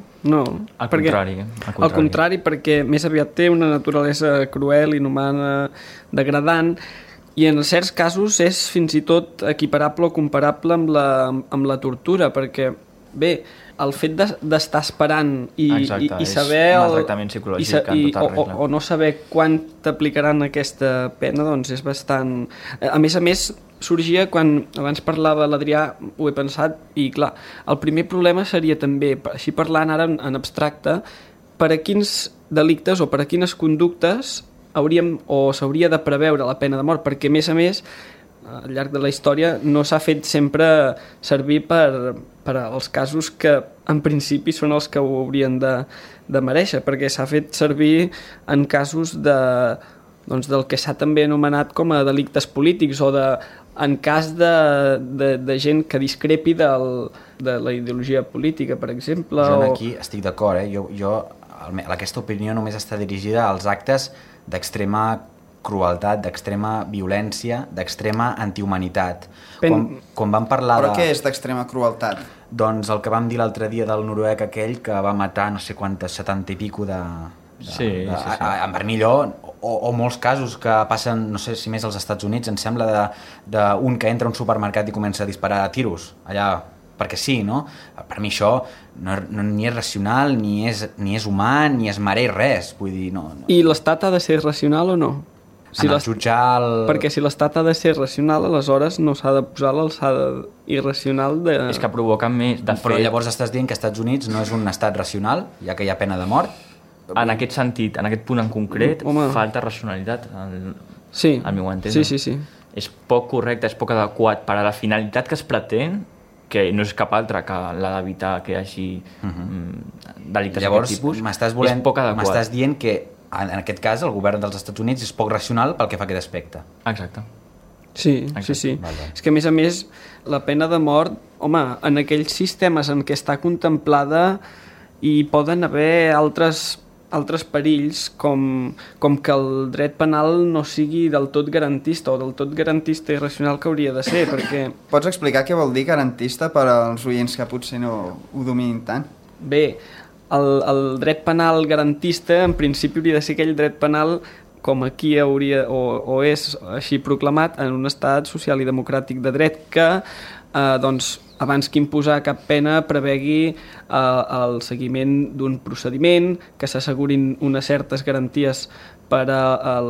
Al contrari, perquè més aviat té una naturalesa cruel, inhumana, degradant, i en certs casos és fins i tot equiparable o comparable amb la tortura, perquè, bé, el fet d'estar esperant i saber... un maltractament psicològic en tota regla. O no saber quan t'aplicaran aquesta pena, doncs és bastant... A més, sorgia quan abans parlava l'Adrià, ho he pensat, i clar, el primer problema seria també, així parlant ara en abstracte, per a quins delictes o per a quines conductes s'hauria de preveure la pena de mort, perquè a més, al llarg de la història no s'ha fet sempre servir per als casos que en principi són els que ho haurien de mereixer, perquè s'ha fet servir en casos del que s'ha també anomenat com a delictes polítics o en cas de gent que discrepi de la ideologia política, per exemple. Jo aquí estic d'acord, aquesta opinió només està dirigida als actes d'extrema crueltat, d'extrema violència, d'extrema antihumanitat. Quan vam parlar Però què és d'extrema crueltat? Doncs el que vam dir l'altre dia del noruec aquell que va matar no sé quantes, 70 i pico en Bernilló, o molts casos que passen, no sé si més als Estats Units, em sembla, d'un que entra a un supermercat i comença a disparar a tiros, allà, perquè sí, no? Per mi això ni és racional, ni és humà, ni es mereix res, vull dir, no. I l'Estat ha de ser racional o no? Perquè si l'Estat ha de ser racional, aleshores no s'ha de posar l'alçada irracional de... És que provoca més, de fet... Però llavors estàs dient que als Estats Units no és un estat racional, ja que hi ha pena de mort? En aquest sentit, en aquest punt en concret, falta racionalitat, al meu entendre. Sí. És poc correcte, és poc adequat per a la finalitat que es pretén, que no és cap altra que la d'evitar que hi hagi delictes d'aquest tipus. Llavors, m'estàs dient que En aquest cas, el govern dels Estats Units és poc racional pel que fa a aquest aspecte. Exacte. Sí. Vale. És que, a més, la pena de mort, home, en aquells sistemes en què està contemplada hi poden haver altres perills, com que el dret penal no sigui del tot garantista o del tot garantista i racional que hauria de ser, perquè... Pots explicar què vol dir garantista per als oients que potser no ho dominin tant? Bé, el dret penal garantista en principi hauria de ser aquell dret penal com aquí hauria o és així proclamat en un estat social i democràtic de dret que doncs, abans que imposar cap pena prevegui el seguiment d'un procediment, que s'assegurin unes certes garanties per al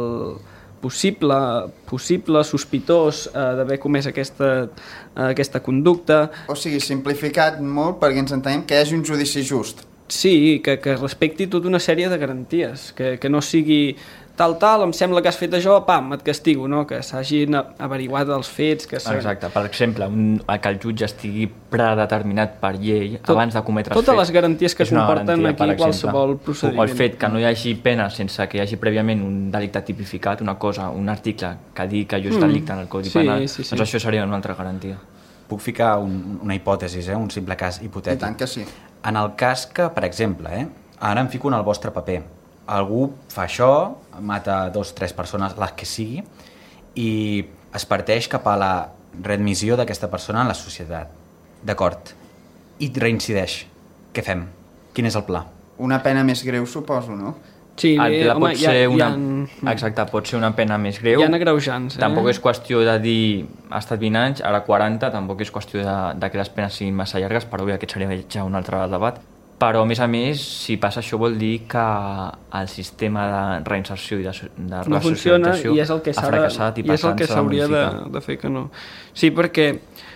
possible sospitós d'haver comès aquesta conducta. O sigui, simplificat molt perquè ens entenem que hi hagi un judici just. Sí, que respecti tota una sèrie de garanties, que no sigui tal, em sembla que has fet això, pam, et castigo, no? Que s'hagin averiguat els fets. Exacte, per exemple, que el jutge estigui predeterminat per llei abans de cometre els fets. Totes les garanties que comporten aquí qualsevol procediment. O el fet que no hi hagi pena sense que hi hagi prèviament un delicte tipificat, una cosa, un article que digui que allò és delicte en el Codi Penal, doncs això seria una altra garantia. Puc ficar una hipòtesi, un simple cas hipotètic? I tant que sí. En el cas que, per exemple, ara em fico en el vostre paper, algú fa això, mata 2 o 3 persones, les que sigui, i es parteix cap a la readmissió d'aquesta persona en la societat. D'acord. I reincideix. Què fem? Quin és el pla? Una pena més greu, suposo, no? Sí, home, Exacte, pot ser una pena més greu. Hi ha agreujants. Tampoc és qüestió de dir ha estat 20 anys, ara 40, tampoc és qüestió de que les penes siguin massa llargues, però bé, aquest seria ja un altre debat. Però, a més, si passa això vol dir que el sistema de reinserció i de no funciona i és el que ha fracassat i per tant s'ha de modificar. De fer que no. Sí, perquè,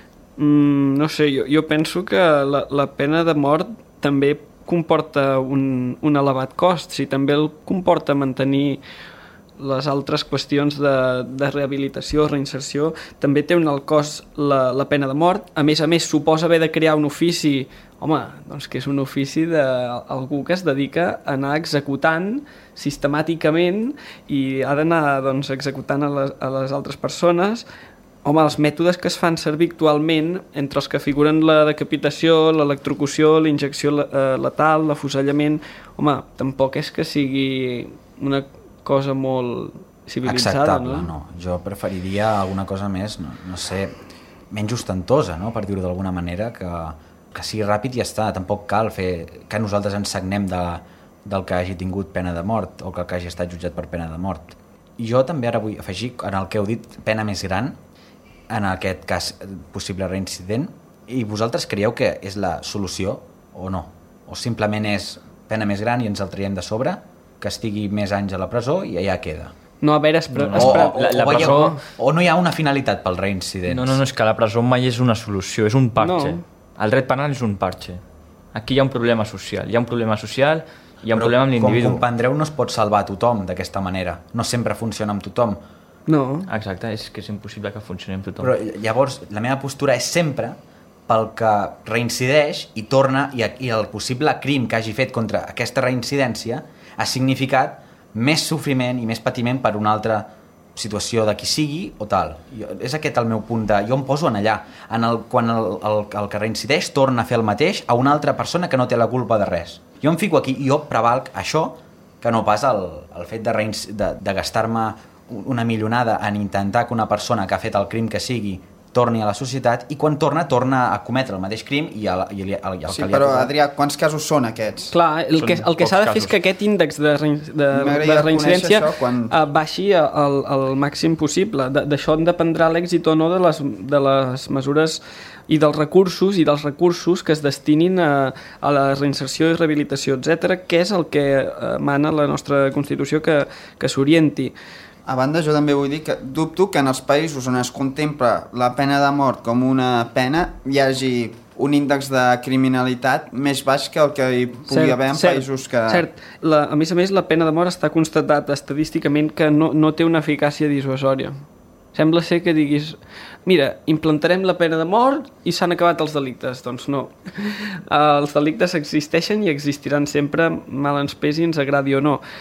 no sé, jo penso que la pena de mort també comporta un elevat cost, si també el comporta mantenir les altres qüestions de rehabilitació, reinserció, també té un alt cost la pena de mort. A més, suposa haver de crear un ofici, home, doncs que és un ofici d'algú que es dedica a anar executant sistemàticament i ha d'anar doncs, executant a les altres persones. Home, els mètodes que es fan servir actualment, entre els que figuren la decapitació, l'electrocució, la injecció letal, l'afusellament, home, tampoc és que sigui una cosa molt civilitzada, acceptable, no? Jo preferiria alguna cosa més, no sé, menys ostentosa, no? Per dir-ho d'alguna manera, que sigui ràpid i ja està. Tampoc cal fer que nosaltres ens sagnem del que hagi tingut pena de mort o que hagi estat jutjat per pena de mort. Jo també ara vull afegir, en el que heu dit, pena més gran, en aquest cas possible reincident, i vosaltres creieu que és la solució o no? O simplement és pena més gran i ens el traiem de sobre, que estigui més anys a la presó i allà queda? No, a veure, la presó... O no hi ha una finalitat pel reincident? No, és que la presó mai és una solució, és un parche. No. El dret penal és un parche. Aquí hi ha un problema social, hi ha un problema amb l'individu. Com comprendreu, no es pot salvar a tothom d'aquesta manera. No sempre funciona amb tothom. No. Exacte, és que és impossible que funcioni amb tothom. Però llavors la meva postura és sempre pel que reincideix i torna, i el possible crim que hagi fet contra aquesta reincidència ha significat més sofriment i més patiment per una altra situació de qui sigui o tal. És aquest el meu punt de... Jo em poso en allà, quan el que reincideix torna a fer el mateix a una altra persona que no té la culpa de res. Jo em fico aquí i jo prevalc això que no pas el fet de gastar-me una milionada en intentar que una persona que ha fet el crim que sigui torni a la societat i quan torna a cometre el mateix crim i el sí, però Adrià, quants casos són aquests? Clar, el que s'ha de fer és que aquest índex de reincidència baixi al màxim possible. D'això en dependrà l'èxit o no de les mesures i dels recursos que es destinin a la reinserció i rehabilitació, etc., que és el que mana la nostra Constitució que s'orienti. A banda, jo també vull dir que dubto que en els països on es contempla la pena de mort com una pena hi hagi un índex de criminalitat més baix que el que hi pugui haver en països que... Cert, a més, la pena de mort està constatat estadísticament que no té una eficàcia dissuasòria. Sembla ser que diguis, mira, implantarem la pena de mort i s'han acabat els delictes. Doncs no. Els delictes existeixen i existiran sempre, mal ens pesi, ens agradi o no.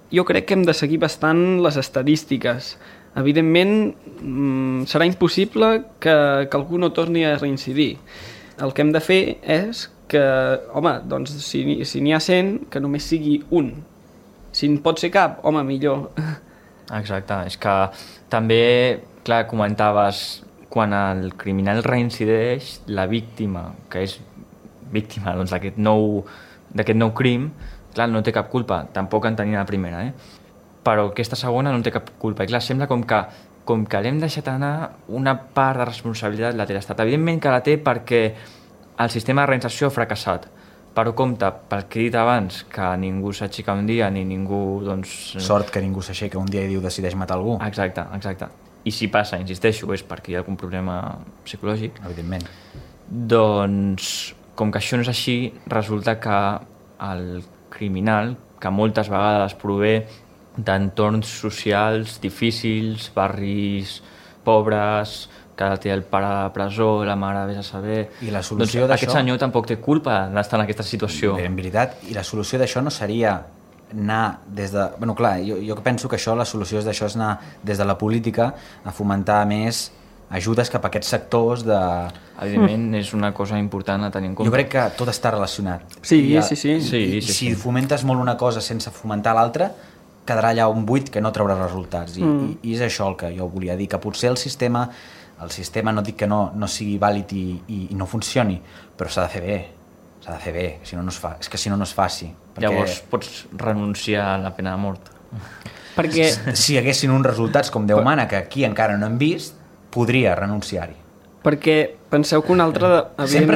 jo crec que hem de seguir bastant les estadístiques. Evidentment, serà impossible que algú no torni a reincidir. El que hem de fer és que, home, doncs, si n'hi ha 100, que només sigui un. Si en pot ser cap, home, millor. Exacte, és que també, clar, comentaves, quan el criminal reincideix, la víctima, que és víctima doncs, d'aquest nou crim, clar, no té cap culpa, tampoc en tenia la primera, però aquesta segona no té cap culpa. I clar, sembla com que l'hem deixat anar, una part de responsabilitat la té l'Estat. Evidentment que la té perquè el sistema de reinserció ha fracassat, però compte, pel que he dit abans, que ningú s'aixeca un dia ni ningú... Doncs... Sort que ningú s'aixeca un dia i diu decideix matar algú. Exacte. I si passa, insisteixo, és perquè hi ha algun problema psicològic. Evidentment. Doncs, com que això no és així, resulta que el criminal, que moltes vegades prové d'entorns socials difícils, barris pobres, que té el pare a la presó, la mare vés a saber... I la solució d'això... Aquest senyor tampoc té culpa d'estar en aquesta situació. En veritat, i la solució d'això no seria anar des de... Bueno, clar, jo penso que la solució d'això és anar des de la política a fomentar més ajudes cap a aquests sectors de... Evidentment, és una cosa important a tenir en compte. Jo crec que tot està relacionat. Sí. Si fomentes molt una cosa sense fomentar l'altra, quedarà allà un buit que no traurà resultats. I és això el que jo volia dir, que potser el sistema no dic que no sigui vàlid i no funcioni, però s'ha de fer bé. S'ha de fer bé, si no, no es fa. És que si no, no es faci. Perquè... Llavors pots renunciar a la pena de mort. Perquè... Si hi haguessin uns resultats com Déu mana, que aquí encara no hem vist, podria renunciar-hi. Perquè penseu que un altre... Sempre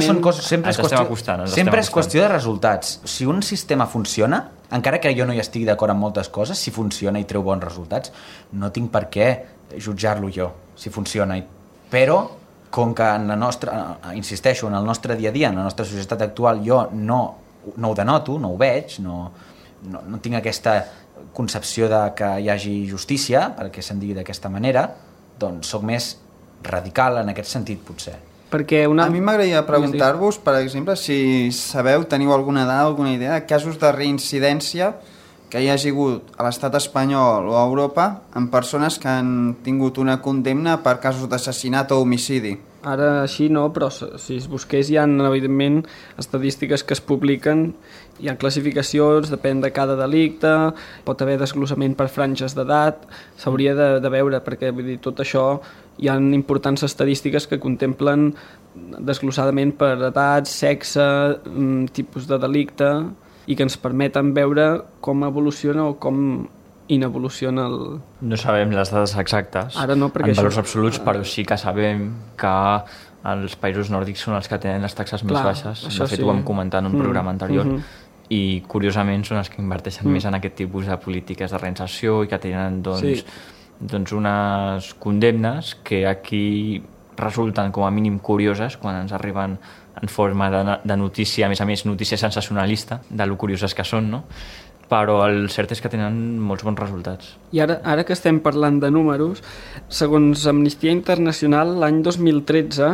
és qüestió de resultats. Si un sistema funciona, encara que jo no hi estigui d'acord amb moltes coses, si funciona i treu bons resultats, no tinc per què jutjar-lo jo, si funciona. Però, com que en la nostra, insisteixo, en el nostre dia a dia, en la nostra societat actual, jo no ho denoto, no ho veig, no tinc aquesta concepció de que hi hagi justícia, perquè se'n digui d'aquesta manera, doncs soc més radical en aquest sentit, potser. Perquè A mi m'agradaria preguntar-vos, per exemple, si sabeu, teniu alguna dada, alguna idea de casos de reincidència que hi hagi hagut a l'estat espanyol o a Europa en persones que han tingut una condemna per casos d'assassinat o homicidi. Ara així no, però si es busqués hi ha, evidentment, estadístiques que es publiquen, hi ha classificacions, depèn de cada delicte, pot haver desglossament per franges d'edat, s'hauria de veure, perquè vull dir, tot això hi ha importants estadístiques que contemplen desglossadament per edat, sexe, tipus de delicte, i que ens permeten veure com evoluciona o com inevoluciona el... No sabem les dades exactes en valors absoluts, però sí que sabem que els països nòrdics són els que tenen les taxes més baixes. De fet, ho vam comentar en un programa anterior. I, curiosament, són els que inverteixen més en aquest tipus de polítiques de reinserció i que tenen, doncs unes condemnes que aquí resulten com a mínim curioses quan ens arriben en forma de notícia, a més notícia sensacionalista, de lo curioses que són, no? Però el cert és que tenen molts bons resultats. I ara que estem parlant de números, segons Amnistia Internacional, l'any 2013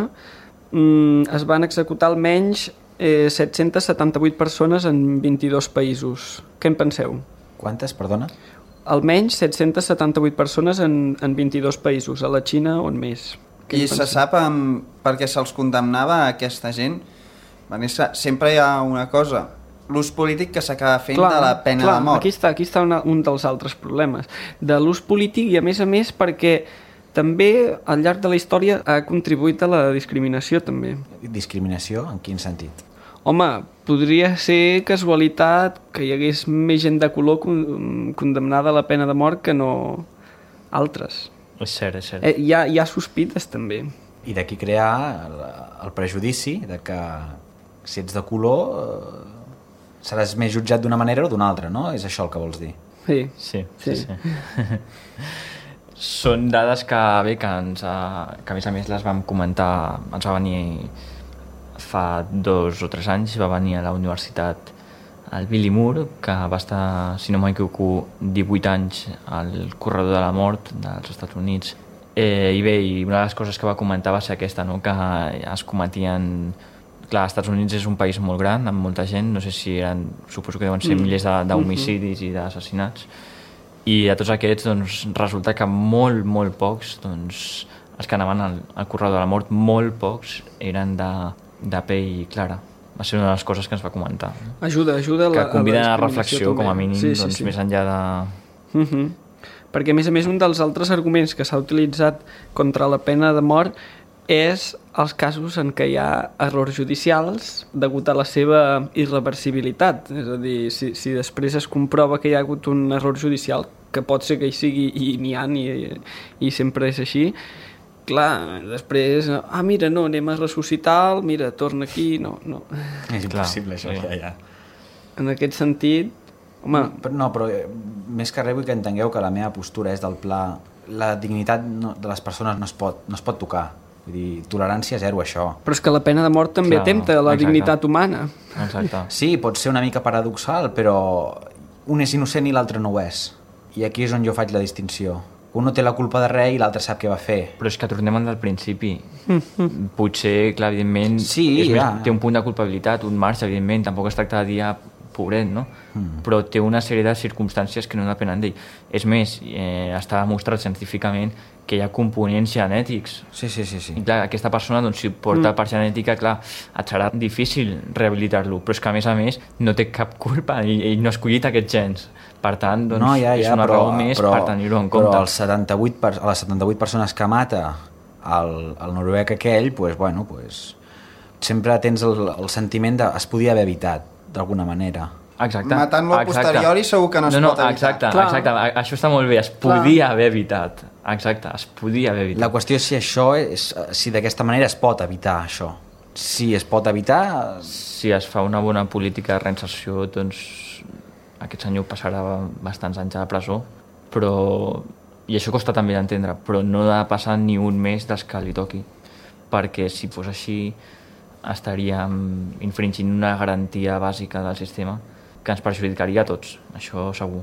es van executar almenys 778 persones en 22 països. Què en penseu? Quantes, perdona? Almenys 778 persones en 22 països, a la Xina on més. I se sap per què se'ls condemnava a aquesta gent? Vanessa, sempre hi ha una cosa, l'ús polític que s'acaba fent de la pena de mort. Aquí està un dels altres problemes. De l'ús polític i, a més, perquè també al llarg de la història ha contribuït a la discriminació, també. Discriminació? En quin sentit? Home, podria ser casualitat que hi hagués més gent de color condemnada a la pena de mort que no altres. És cert, és cert. Hi ha sospites, també. I d'aquí crear el prejudici de que si ets de color seràs més jutjat d'una manera o d'una altra, no? És això el que vols dir? Sí. Són dades que a més a més les vam comentar, ens va venir fa 2 o 3 anys, va venir a la universitat el Billy Moore, que va estar, si no m'equivoco, 18 anys al corredor de la mort dels Estats Units. I una de les coses que va comentar va ser aquesta, no? Que es cometien... Clar, als Estats Units és un país molt gran, amb molta gent, no sé si suposo que deuen ser milers d'homicidis i d'assassinats, I de tots aquests doncs, resulta que molt pocs, doncs, els que anaven al corredor de la mort, molt pocs eren de pell clara. Va ser una de les coses que ens va comentar. Ajuda que conviden a la també. reflexió, com a mínim, Sí. més enllà de... Perquè, a més, un dels altres arguments que s'ha utilitzat contra la pena de mort és els casos en què hi ha errors judicials degut a la seva irreversibilitat. És a dir, si després es comprova que hi ha hagut un error judicial, que pot ser que hi sigui i n'hi ha i sempre és així, clar, després, mira, no, anem a ressuscitar, mira, torna aquí, no. És impossible, això, ja. En aquest sentit, home... Però més que res vull que entengueu que la meva postura és del pla... La dignitat de les persones no es pot tocar. Vull dir, tolerància zero, això. Però és que la pena de mort també atempta la dignitat humana. Exacte. Sí, pot ser una mica paradoxal, però un és innocent i l'altre no ho és. I aquí és on jo faig la distinció. Un no té la culpa de res i l'altre sap què va fer. Però és que tornem al principi. Potser, clar, evidentment, té un punt de culpabilitat, un marge, evidentment, tampoc es tracta de dir pobret, no? Però té una sèrie de circumstàncies que no depenen d'ell. És més, està demostrat científicament que hi ha components genètics. Sí. I clar, aquesta persona, doncs, si porta per genètica, clar, et serà difícil rehabilitar-lo, però és que a més no té cap culpa, ell no ha escollit aquests gens. Per tant, doncs, és una raó més per tenir-ho en compte. Però les 78 persones que mata el noruec aquell, sempre tens el sentiment de es podia haver evitat, d'alguna manera. Exacte. Matant-lo a posteriori segur que no es pot evitar. Exacte, això està molt bé, es podia haver evitat. Exacte, es podia haver evitat. La qüestió és si d'aquesta manera es pot evitar això. Si es pot evitar... Si es fa una bona política de reinserció, doncs aquest senyor passarà bastants anys a la presó, però... I això costa també d'entendre, però no ha de passar ni un mes dels que li toqui, perquè si fos així estaríem infringint una garantia bàsica del sistema que ens perjudicaria a tots, això segur.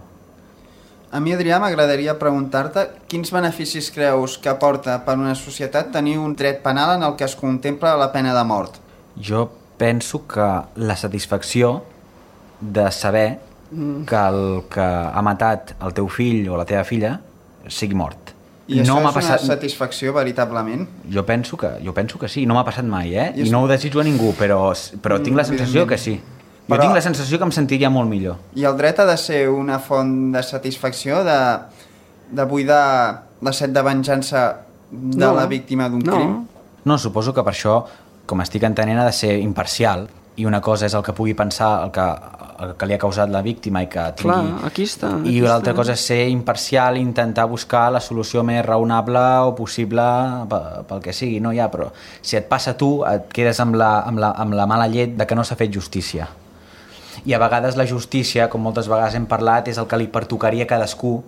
A mi, Adrià, m'agradaria preguntar-te quins beneficis creus que aporta per una societat tenir un dret penal en el que es contempla la pena de mort? Jo penso que la satisfacció de saber que el que ha matat el teu fill o la teva filla sigui mort. I això és una satisfacció veritablement? Jo penso que sí, no m'ha passat mai, I no ho desitjo a ningú, però tinc la sensació que sí. Jo tinc la sensació que em sentiria molt millor. I el dret ha de ser una font de satisfacció, de buidar la set de venjança de la víctima d'un crim? No, suposo que per això, com estic entenent, ha de ser imparcial, i una cosa és el que pugui pensar el que li ha causat la víctima i que tingui... Clar, aquí està. I l'altra cosa és ser imparcial i intentar buscar la solució més raonable o possible pel que sigui, no? Però si et passa a tu, et quedes amb la mala llet de que no s'ha fet justícia. I a vegades la justícia, com moltes vegades hem parlat, és el que li pertocaria a cadascú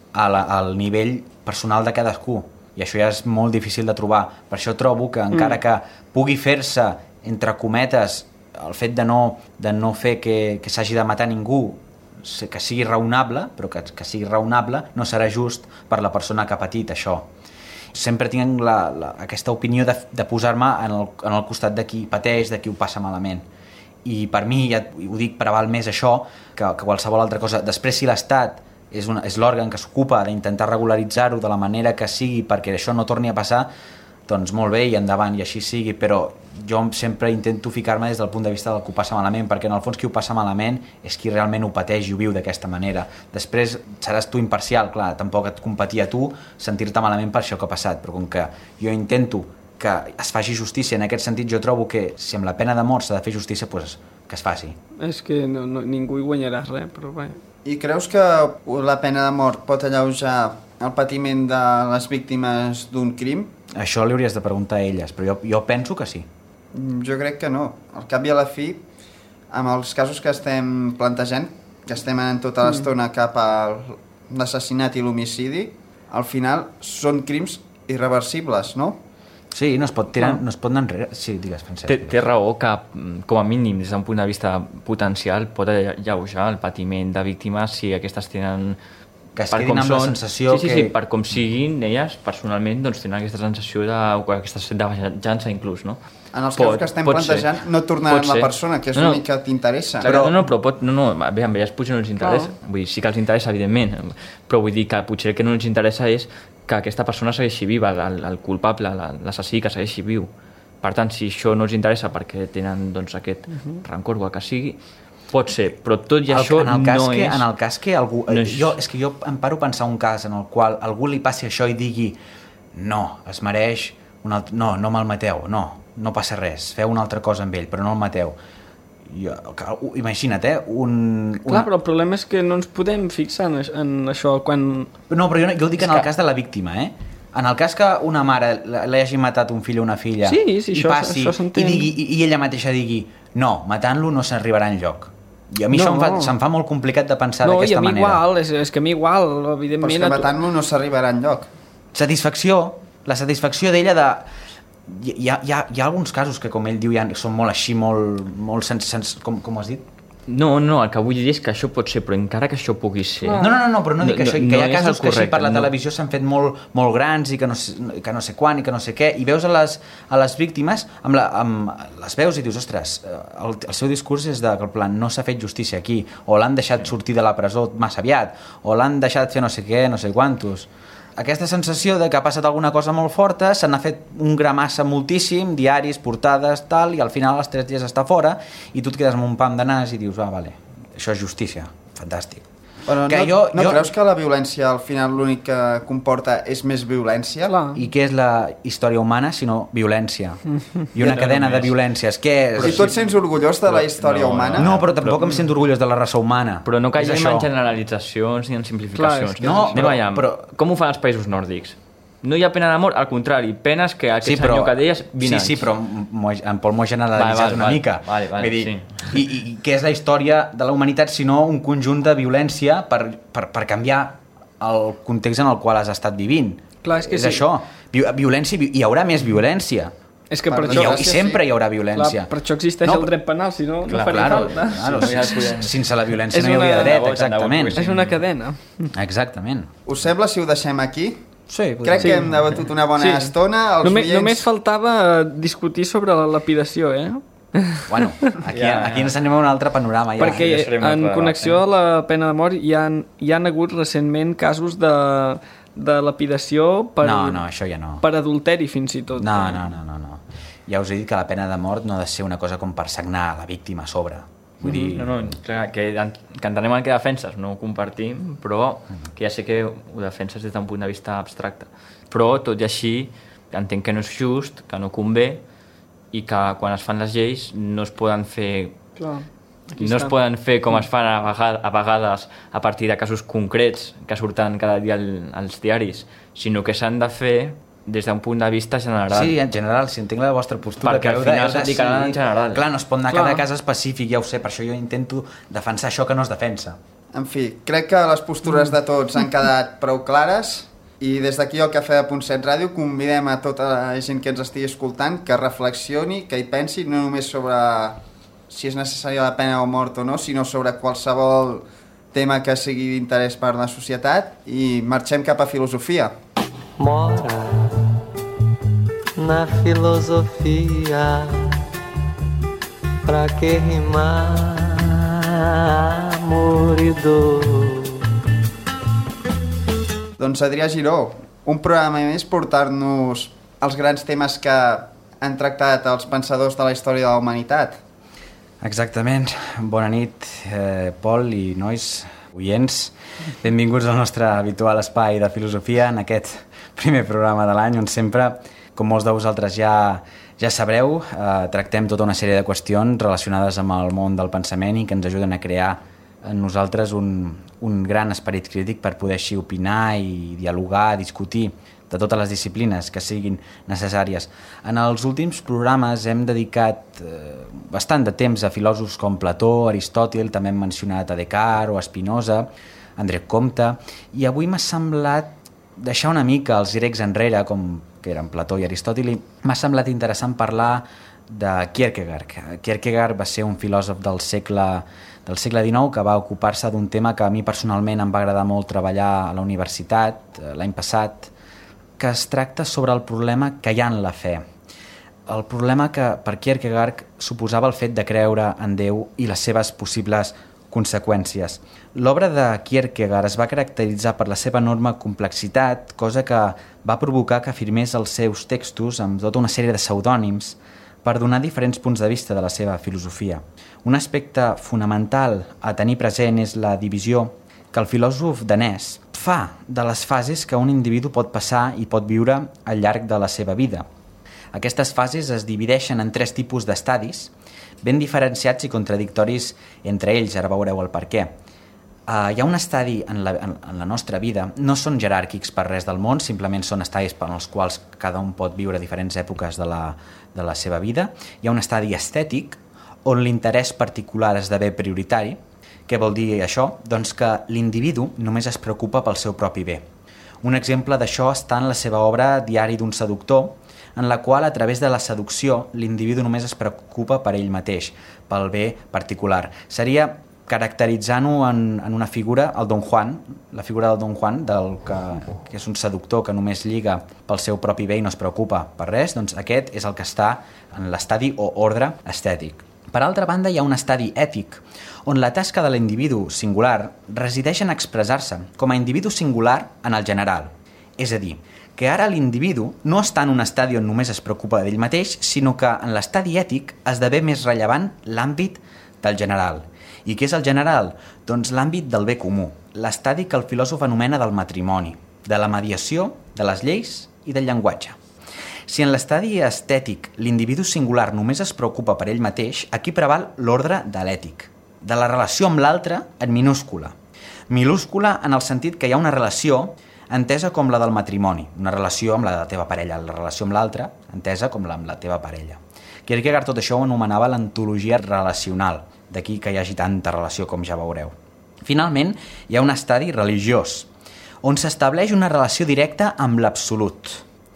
al nivell personal de cadascú. I això ja és molt difícil de trobar. Per això trobo que encara que pugui fer-se, entre cometes, el fet de no fer que s'hagi de matar ningú, que sigui raonable, però que sigui raonable no serà just per la persona que ha patit això. Sempre tinc aquesta opinió de posar-me en el costat de qui pateix, de qui ho passa malament. I per mi, ja ho dic, preval més això que qualsevol altra cosa. Després, si l'Estat és l'òrgan que s'ocupa d'intentar regularitzar-ho de la manera que sigui perquè això no torni a passar, doncs molt bé i endavant, i així sigui, però jo sempre intento ficar-me des del punt de vista del que ho passa malament, perquè en el fons qui ho passa malament és qui realment ho pateix i ho viu d'aquesta manera. Després seràs tu imparcial, clar, tampoc et competia a tu sentir-te malament per això que ha passat, però com que jo intento que es faci justícia, en aquest sentit jo trobo que si amb la pena de mort s'ha de fer justícia, doncs que es faci. És que ningú hi guanyarà res, però bé. I creus que la pena de mort pot alleujar el patiment de les víctimes d'un crim? Això li hauries de preguntar a elles, però jo penso que sí. Jo crec que no. Al cap i a la fi, amb els casos que estem plantejant, que estem anant tota l'estona cap a l'assassinat i l'homicidi, al final són crims irreversibles, no? Sí, no es pot tirar, no es pot anar enrere. Sí, digues, Francesc. Té raó que, com a mínim, des d'un punt de vista potencial, pot alleujar el patiment de víctimes si aquestes tenen que es quedin amb la sensació que... Sí, per com siguin, elles personalment doncs, tenen aquesta sensació aquesta set de venjança inclús, no? En els casos que estem plantejant, no tornar amb la persona, que és l'únic que t'interessa. Però bé, amb elles potser no els interessa. Vull dir, sí que els interessa, evidentment, però vull dir que potser el que no els interessa és que aquesta persona segueixi viva, el culpable, l'assassí que segueixi viu. Per tant, si això no els interessa perquè tenen doncs, aquest rancor o el que sigui, pot ser, però tot i això no és... En el cas que algú... Jo em paro a pensar un cas en el qual algú li passi això i digui no, es mereix... No me'l mateu, no passa res, feu una altra cosa amb ell, però no el mateu. Imagina't, Clar, però el problema és que no ens podem fixar en això quan... No, però jo ho dic en el cas de la víctima, En el cas que una mare li hagi matat un fill o una filla i passi i ella mateixa digui no, matant-lo no s'arribarà enlloc. I a mi se'm fa molt complicat de pensar d'aquesta manera. No, i a mi igual, és que a mi igual, evidentment... Però és que matant-lo no s'arribarà enlloc. La satisfacció d'ella de... Hi ha alguns casos que, com ell diu, són molt així, molt sense... Com has dit? No, el que vull dir és que això pot ser, però encara que això pugui ser... No, però no dic això, que hi ha casos que així per la televisió s'han fet molt grans i que no sé quan i que no sé què, i veus a les víctimes, les veus i dius, ostres, el seu discurs és que el plan no s'ha fet justícia aquí, o l'han deixat sortir de la presó massa aviat, o l'han deixat fer no sé què, no sé quantos... Aquesta sensació de que ha passat alguna cosa molt forta, se n'ha fet un gramassa moltíssim, diaris, portades, tal, i al final als 3 dies està fora i tu et quedes amb un pam de nas i dius, vale, això és justícia, fantàstic. Però no creus que la violència al final l'únic que comporta és més violència? I què és la història humana sinó violència? I una cadena de violències. I tu et sents orgullós de la història humana? No, però tampoc em sento orgullós de la raça humana. Però no caiem en generalitzacions ni en simplificacions. Com ho fan els països nòrdics? No hi ha pena de mort, al contrari, penes que aquest senyor que deies 20 anys. Sí, però en Pol m'ho ha generalitzat una mica. Vull dir, I què és la història de la humanitat sinó un conjunt de violència per canviar el context en el qual has estat vivint. Clar, és això. Violència, hi haurà més violència. És que per això, I sempre hi haurà violència. Clar, per això existeix el dret penal, si no faria falta. Sense la violència no hi hauria dret, exactament. És una cadena. Exactament. Us sembla si ho deixem aquí? Sí, crec que hem debatut una bona estona. Només faltava discutir sobre la lapidació, Bueno, aquí ens anem a un altre panorama. Perquè en connexió a la pena de mort hi han hagut recentment casos de lapidació per això ja no. Per adulteri fins i tot. No. Ja us he dit que la pena de mort no ha de ser una cosa com per sagnar la víctima a sobre. Vull dir... clar, que entenem el que defenses, no ho compartim, però que ja sé que ho defenses des d'un punt de vista abstracte. Però, tot i així, entenc que no és just, que no convé, i que quan es fan les lleis no es poden fer... es poden fer com es fan a vegades a partir de casos concrets que surten cada dia als diaris, sinó que s'han de fer des d'un punt de vista general. Sí, en general, si entenc la vostra postura. Perquè al final s'aplicaran en general. Clar, no es pot anar a cada cas específic, ja ho sé, per això jo intento defensar això que no es defensa. En fi, crec que les postures de tots han quedat prou clares i des d'aquí al Cafè de Punt7 Ràdio convidem a tota la gent que ens estigui escoltant que reflexioni, que hi pensi no només sobre si és necessària la pena de mort o no, sinó sobre qualsevol tema que sigui d'interès per la societat i marxem cap a filosofia. Mora na filosofia, pra que rimar amor i dor. Doncs Adrià Giró, un programa més portar-nos els grans temes que han tractat els pensadors de la història de la humanitat. Exactament. Bona nit, Pol i nois, oients. Benvinguts al nostre habitual espai de filosofia en aquest primer programa de l'any on sempre, com molts de vosaltres ja sabreu, tractem tota una sèrie de qüestions relacionades amb el món del pensament i que ens ajuden a crear en nosaltres un gran esperit crític per poder així opinar i dialogar, discutir de totes les disciplines que siguin necessàries. En els últims programes hem dedicat bastant de temps a filòsofs com Plató, Aristòtil, també hem mencionat a Descartes o a Spinoza, André Comte, i avui m'ha semblat deixar una mica els grecs enrere, com que eren Plató i Aristòtil, i m'ha semblat interessant parlar de Kierkegaard. Kierkegaard va ser un filòsof del segle XIX que va ocupar-se d'un tema que a mi personalment em va agradar molt treballar a la universitat l'any passat, que es tracta sobre el problema que hi ha en la fe. El problema que per Kierkegaard suposava el fet de creure en Déu i les seves possibles conseqüències. L'obra de Kierkegaard es va caracteritzar per la seva enorme complexitat, cosa que va provocar que afirmés els seus textos amb tota una sèrie de pseudònims per donar diferents punts de vista de la seva filosofia. Un aspecte fonamental a tenir present és la divisió que el filòsof danès fa de les fases que un individu pot passar i pot viure al llarg de la seva vida. Aquestes fases es divideixen en 3 tipus d'estadis, ben diferenciats i contradictoris entre ells, ara veureu el per què. Hi ha un estadi en la nostra vida, no són jeràrquics per res del món, simplement són estadis per als quals cada un pot viure diferents èpoques de la seva vida. Hi ha un estadi estètic, on l'interès particular esdevé prioritari. Què vol dir això? Doncs que l'individu només es preocupa pel seu propi bé. Un exemple d'això està en la seva obra Diari d'un seductor, en la qual, a través de la seducció, l'individu només es preocupa per ell mateix, pel bé particular. Seria, caracteritzant-ho en una figura, el Don Juan, la figura del Don Juan, que és un seductor que només lliga pel seu propi bé i no es preocupa per res, doncs aquest és el que està en l'estadi o ordre estètic. Per altra banda, hi ha un estadi ètic, on la tasca de l'individu singular resideix en expressar-se com a individu singular en el general. És a dir, que ara l'individu no està en un estadi on només es preocupa d'ell mateix, sinó que en l'estadi ètic esdevé més rellevant l'àmbit del general. I què és el general? Doncs l'àmbit del bé comú, l'estadi que el filòsof anomena del matrimoni, de la mediació, de les lleis i del llenguatge. Si en l'estadi estètic l'individu singular només es preocupa per ell mateix, aquí preval l'ordre de l'ètic, de la relació amb l'altre en minúscula. Minúscula en el sentit que hi ha una relació entesa com la del matrimoni, una relació amb la teva parella, la relació amb l'altra, entesa com amb la teva parella. Kierkegaard tot això ho anomenava l'antologia relacional, d'aquí que hi hagi tanta relació com ja veureu. Finalment, hi ha un estadi religiós, on s'estableix una relació directa amb l'absolut.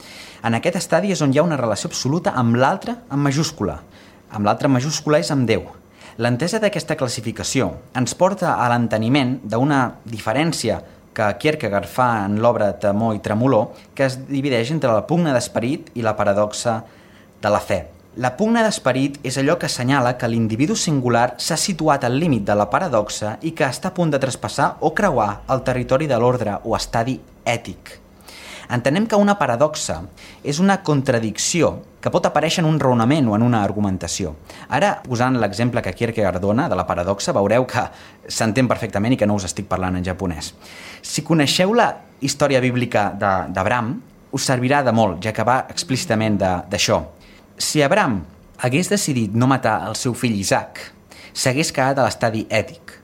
En aquest estadi és on hi ha una relació absoluta amb l'altre en majúscula. Amb l'altre en majúscula és amb Déu. L'entesa d'aquesta classificació ens porta a l'enteniment d'una diferència que Kierkegaard fa en l'obra Temor i Tremolor, que es divideix entre la pugna d'esperit i la paradoxa de la fe. La pugna d'esperit és allò que assenyala que l'individu singular s'ha situat al límit de la paradoxa i que està a punt de traspassar o creuar el territori de l'ordre o estadi ètic. Entenem que una paradoxa és una contradicció que pot aparèixer en un raonament o en una argumentació. Ara, posant l'exemple que Kierkegaard dona de la paradoxa, veureu que s'entén perfectament i que no us estic parlant en japonès. Si coneixeu la història bíblica d'Abraham, us servirà de molt, ja que va explícitament d'això. Si Abraham hagués decidit no matar el seu fill Isaac, s'hagués quedat a l'estadi ètic,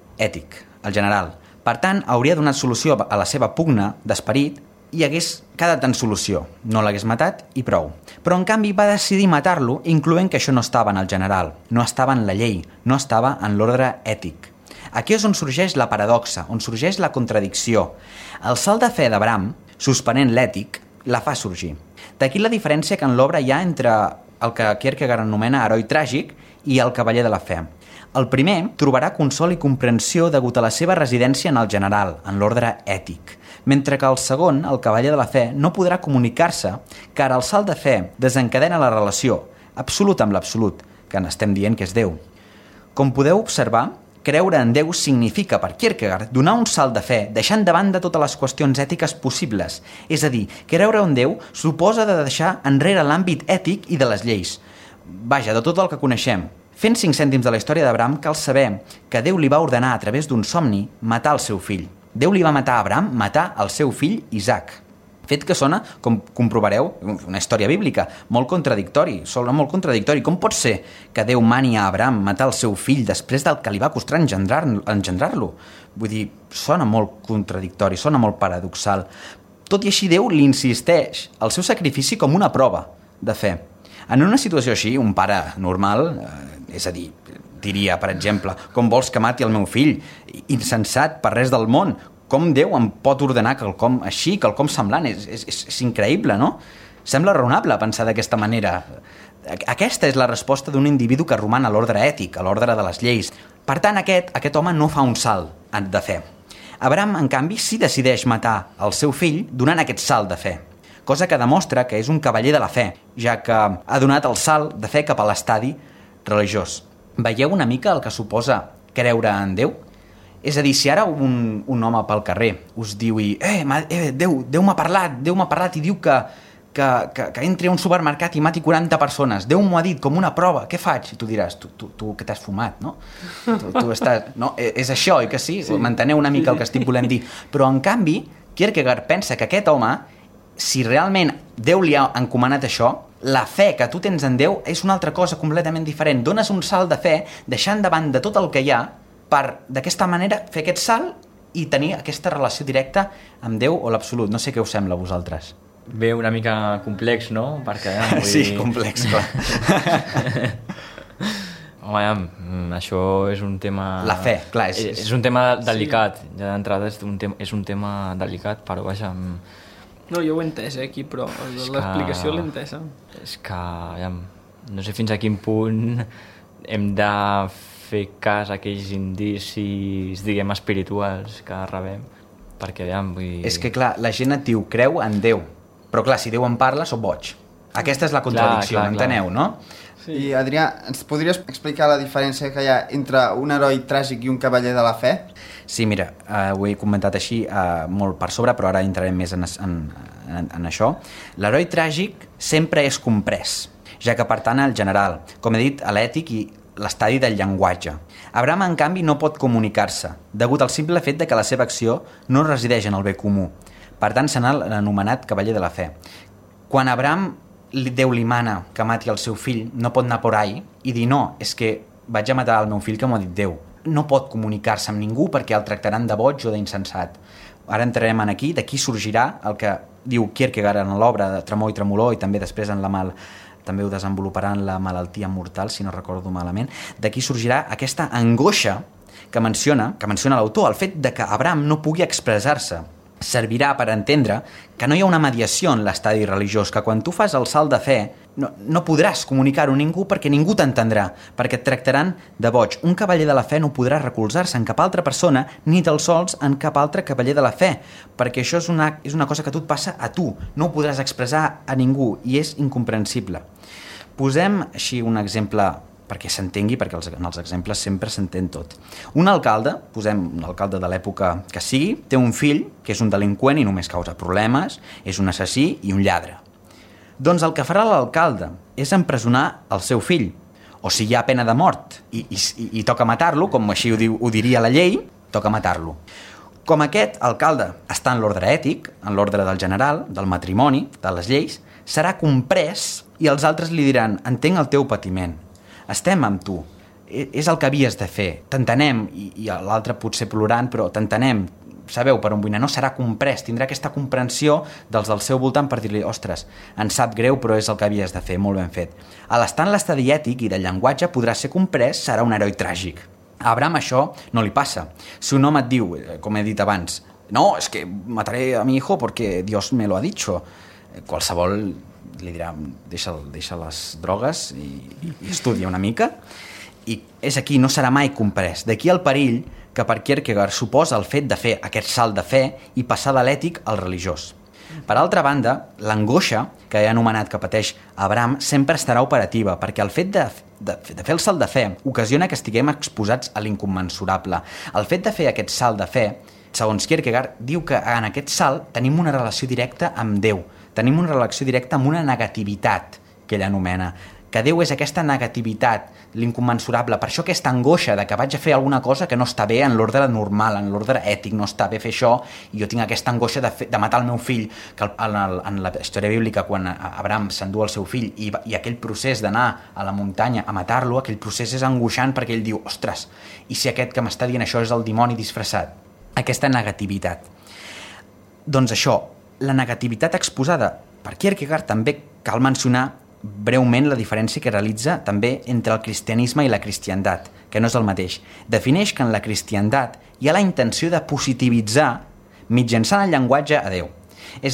el general. Per tant, hauria donat solució a la seva pugna d'esperit i hagués quedat en solució. No l'hagués matat i prou. Però, en canvi, va decidir matar-lo, incloent que això no estava en el general, no estava en la llei, no estava en l'ordre ètic. Aquí és on sorgeix la paradoxa, on sorgeix la contradicció. El salt de fe d'Abraham, suspenent l'ètic, la fa sorgir. D'aquí la diferència que en l'obra hi ha entre el que Kierkegaard anomena heroi tràgic i el cavaller de la fe. El primer trobarà consol i comprensió degut a la seva residència en el general, en l'ordre ètic, mentre que el segon, el cavaller de la fe, no podrà comunicar-se, car el salt de fe desencadena la relació absoluta amb l'absolut, que n'estem dient que és Déu. Com podeu observar, creure en Déu significa, per Kierkegaard, donar un salt de fe, deixant de banda totes les qüestions ètiques possibles. És a dir, creure en Déu suposa de deixar enrere l'àmbit ètic i de les lleis. Vaja, de tot el que coneixem. Fent 5 cèntims de la història d'Abraham, cal saber que Déu li va ordenar a través d'un somni matar el seu fill. Déu li va matar a Abraham matar el seu fill Isaac. Fet que sona, com comprovareu, una història bíblica, molt contradictori. Com pot ser que Déu mani a Abraham matar el seu fill després del que li va costar engendrar-lo? Vull dir, sona molt contradictori, sona molt paradoxal. Tot i així, Déu li insisteix el seu sacrifici com una prova de fe. En una situació així, un pare normal, és a dir, diria, per exemple, com vols que mati el meu fill? Insensat, per res del món. Com Déu em pot ordenar quelcom així, quelcom semblant? És increïble, no? Sembla raonable pensar d'aquesta manera. Aquesta és la resposta d'un individu que roman a l'ordre ètic, a l'ordre de les lleis. Per tant, aquest home no fa un salt de fe. Abraham, en canvi, sí decideix matar el seu fill donant aquest salt de fe, cosa que demostra que és un cavaller de la fe, ja que ha donat el salt de fe cap a l'estadi religiós. Veieu una mica el que suposa creure en Déu? És a dir, si ara un home pel carrer us diu Déu m'ha parlat i diu que entri a un supermercat i mati 40 persones, Déu m'ho ha dit com una prova, què faig? I tu diràs, tu que t'has fumat, no? Tu estàs... No, és això, oi que sí? M'enteneu una mica el que estic volent dir. Però, en canvi, Kierkegaard pensa que aquest home, si realment Déu li ha encomanat això, la fe que tu tens en Déu és una altra cosa completament diferent. Dones un salt de fe, deixant davant de tot el que hi ha, per, d'aquesta manera, fer aquest salt i tenir aquesta relació directa amb Déu o l'absolut. No sé què us sembla a vosaltres. Bé, una mica complex, no? Perquè, sí, complex, clar. Home, això és un tema... La fe, clar. És un tema delicat. Ja d'entrada és un tema delicat, però vaja... No, jo ho he entès, aquí, però l'explicació l'he entesa. És que, no sé fins a quin punt hem de fer cas a aquells indicis, diguem, espirituals que rebem, perquè, vull dir... És que, clar, la gent et diu, creu en Déu, però, clar, si Déu en parla, sóc boig. Aquesta és la contradicció, enteneu, no? Sí. I, Adrià, ens podries explicar la diferència que hi ha entre un heroi tràgic i un cavaller de la fe? Sí, mira, ho he comentat així molt per sobre, però ara entrarem més en això. L'heroi tràgic sempre és comprès, ja que pertany al general, com he dit, a l'ètic i l'estadi del llenguatge. Abraham, en canvi, no pot comunicar-se, degut al simple fet de que la seva acció no resideix en el bé comú. Per tant, se n'ha anomenat cavaller de la fe. Quan Abraham, Déu li mana que mati el seu fill, no pot anar por ahí i dir no, és que vaig a matar el meu fill que m'ho ha dit Déu. No pot comunicar-se amb ningú perquè el tractaran de boig o d'insensat. Ara entrarem aquí, d'aquí sorgirà el que diu Kierkegaard en l'obra de Tremor i Tremolor i també després en també ho desenvoluparà en la malaltia mortal, si no recordo malament. D'aquí sorgirà aquesta angoixa que menciona l'autor, el fet de que Abraham no pugui expressar-se. Servirà per entendre que no hi ha una mediació en l'estadi religiós, que quan tu fas el salt de fe no podràs comunicar-ho a ningú perquè ningú t'entendrà, perquè et tractaran de boig. Un cavaller de la fe no podrà recolzar-se en cap altra persona ni tan sols en cap altre cavaller de la fe, perquè això és una cosa que a tu et passa a tu, no ho podràs expressar a ningú i és incomprensible. Posem així un exemple perquè s'entengui, perquè en els exemples sempre s'entén tot. Un alcalde, posem un alcalde de l'època que sigui, té un fill que és un delinqüent i només causa problemes, és un assassí i un lladre. Doncs el que farà l'alcalde és empresonar el seu fill, o si hi ha pena de mort i toca matar-lo, com així ho diria la llei, toca matar-lo. Com aquest alcalde està en l'ordre ètic, en l'ordre del general, del matrimoni, de les lleis, serà comprès i els altres li diran, entenc el teu patiment, estem amb tu, és el que havies de fer, t'entenem, i l'altre potser plorant, però t'entenem, sabeu per on vull anar, no serà comprès, tindrà aquesta comprensió dels del seu voltant per dir-li, ostres, em sap greu, però és el que havies de fer, molt ben fet. A l'estar en l'estadi ètic i de llenguatge podrà ser comprès, serà un heroi tràgic. A Abraham això no li passa. Si un home et diu, com he dit abans, no, es que mataré a mi hijo porque Dios me lo ha dicho, qualsevol li dirà, deixa les drogues i estudia una mica, i és aquí, no serà mai comprès. D'aquí el perill que per Kierkegaard suposa el fet de fer aquest salt de fe i passar de l'ètic al religiós. Per altra banda, l'angoixa que he anomenat que pateix Abraham sempre estarà operativa, perquè el fet de fer el salt de fe ocasiona que estiguem exposats a l'incommensurable. El fet de fer aquest salt de fe, segons Kierkegaard, diu que en aquest salt tenim una relació directa amb Déu, tenim una relació directa amb una negativitat que ell anomena, que Déu és aquesta negativitat, l'incommensurable, per això aquesta angoixa de que vaig a fer alguna cosa que no està bé en l'ordre normal, en l'ordre ètic, no està bé fer això, i jo tinc aquesta angoixa de matar el meu fill, que en la història bíblica, quan Abraham s'endú el seu fill i aquell procés d'anar a la muntanya a matar-lo, aquell procés és angoixant perquè ell diu, ostres, i si aquest que m'està dient això és el dimoni disfressat? Aquesta negativitat. Doncs això, la negativitat exposada per Kierkegaard també cal mencionar breument la diferència que realitza també entre el cristianisme i la cristiandat, que no és el mateix. Defineix que en la cristiandat hi ha la intenció de positivitzar mitjançant el llenguatge a Déu. És a dir,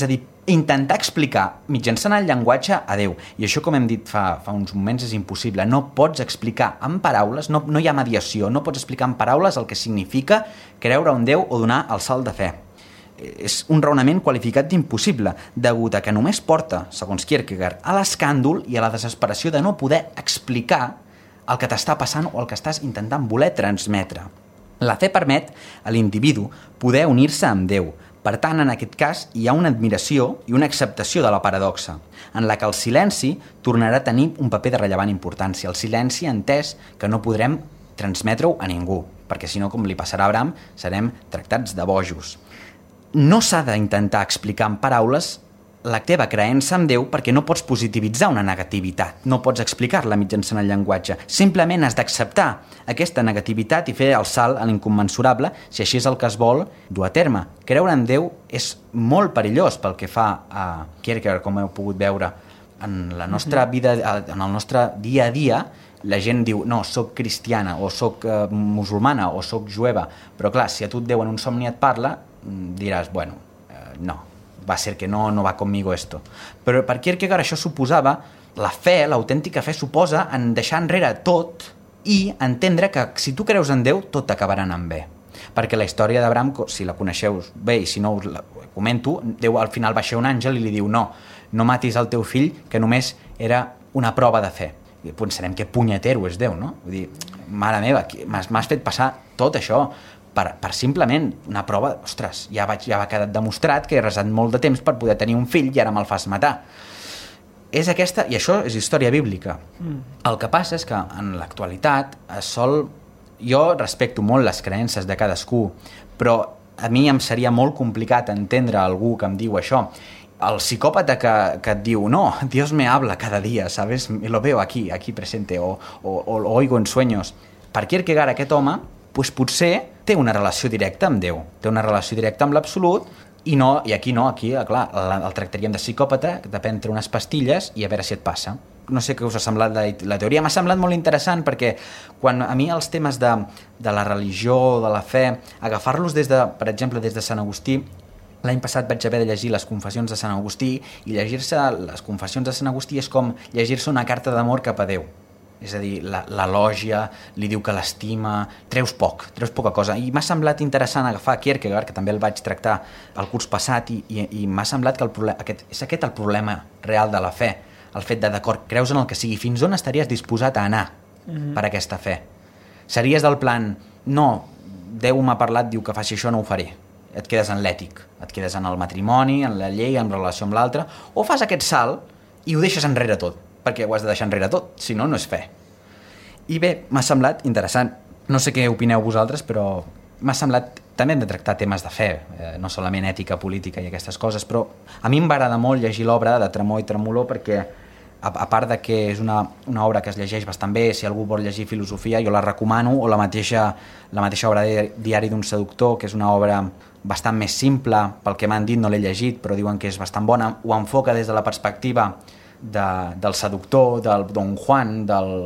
intentar explicar mitjançant el llenguatge a Déu. I això, com hem dit fa uns moments, és impossible. No pots explicar en paraules, no hi ha mediació, no pots explicar en paraules el que significa creure en Déu o donar el salt de fe. És un raonament qualificat d'impossible, degut a que només porta, segons Kierkegaard, a l'escàndol i a la desesperació de no poder explicar el que t'està passant o el que estàs intentant voler transmetre. La fe permet a l'individu poder unir-se amb Déu. Per tant, en aquest cas, hi ha una admiració i una acceptació de la paradoxa, en la que el silenci tornarà a tenir un paper de rellevant importància. El silenci entès que no podrem transmetre-ho a ningú, perquè si no, com li passarà a Abraham, serem tractats de bojos. No s'ha d'intentar explicar en paraules la teva creença en Déu perquè no pots positivitzar una negativitat, no pots explicar-la mitjançant el llenguatge. Simplement has d'acceptar aquesta negativitat i fer el salt a l'incommensurable, si així és el que es vol dur a terme. Creure en Déu és molt perillós pel que fa a Kierkegaard, com heu pogut veure. En la nostra vida, en el nostre dia a dia, la gent diu, no, soc cristiana, o soc musulmana, o soc jueva, però clar, si a tu Déu en un somni et parla, diràs, bueno, no, va ser que no va conmigo esto. Però per Kierkegaard això suposava, la fe, l'autèntica fe, suposa en deixar enrere tot i entendre que si tu creus en Déu, tot t'acabarà anant bé. Perquè la història d'Abraham, si la coneixeu bé i si no us la comento, Déu al final baixa un àngel i li diu, no matis el teu fill, que només era una prova de fe. I pensarem que punyetero és Déu, no? Vull dir, mare meva, m'has fet passar tot això per simplement una prova, ostres, ja va quedar demostrat que he resat molt de temps per poder tenir un fill i ara me'l fas matar. És aquesta, i això és història bíblica. El que passa és que en l'actualitat jo respecto molt les creences de cadascú, però a mi em seria molt complicat entendre algú que em diu això. El psicòpata que et diu, no, Dios me habla cada día, ¿sabes? Lo veo aquí presente, o oigo en sueños. Per Kierkegaard, aquest home, doncs potser té una relació directa amb Déu, té una relació directa amb l'absolut, i aquí, clar, el tractaríem de psicòpata, de prendre unes pastilles i a veure si et passa. No sé què us ha semblat la teoria, m'ha semblat molt interessant perquè quan a mi els temes de la religió, de la fe, agafar-los per exemple, des de Sant Agustí, l'any passat vaig haver de llegir les Confessions de Sant Agustí i llegir-se les Confessions de Sant Agustí és com llegir-se una carta d'amor cap a Déu. És a dir, l'elogia, li diu que l'estima, treus poca cosa. I m'ha semblat interessant agafar Kierkegaard, que també el vaig tractar el curs passat, i m'ha semblat que és aquest el problema real de la fe, el fet de, d'acord, creus en el que sigui, fins on estaries disposat a anar per aquesta fe? Series del plan, no, Déu m'ha parlat, diu que faci això, no ho faré. Et quedes en l'ètic, et quedes en el matrimoni, en la llei, en relació amb l'altre, o fas aquest salt i ho deixes enrere tot, perquè ho has de deixar enrere tot, si no, no és fe. I bé, m'ha semblat interessant. No sé què opineu vosaltres, però m'ha semblat... També hem de tractar temes de fe, no solament ètica, política i aquestes coses, però a mi em va agradar molt llegir l'obra de Tremor i Tremolor perquè, a part de que és una obra que es llegeix bastant bé, si algú vol llegir filosofia, jo la recomano, o la mateixa obra Diari d'un seductor, que és una obra bastant més simple, pel que m'han dit no l'he llegit, però diuen que és bastant bona, ho enfoca des de la perspectiva del seductor, del Don Juan,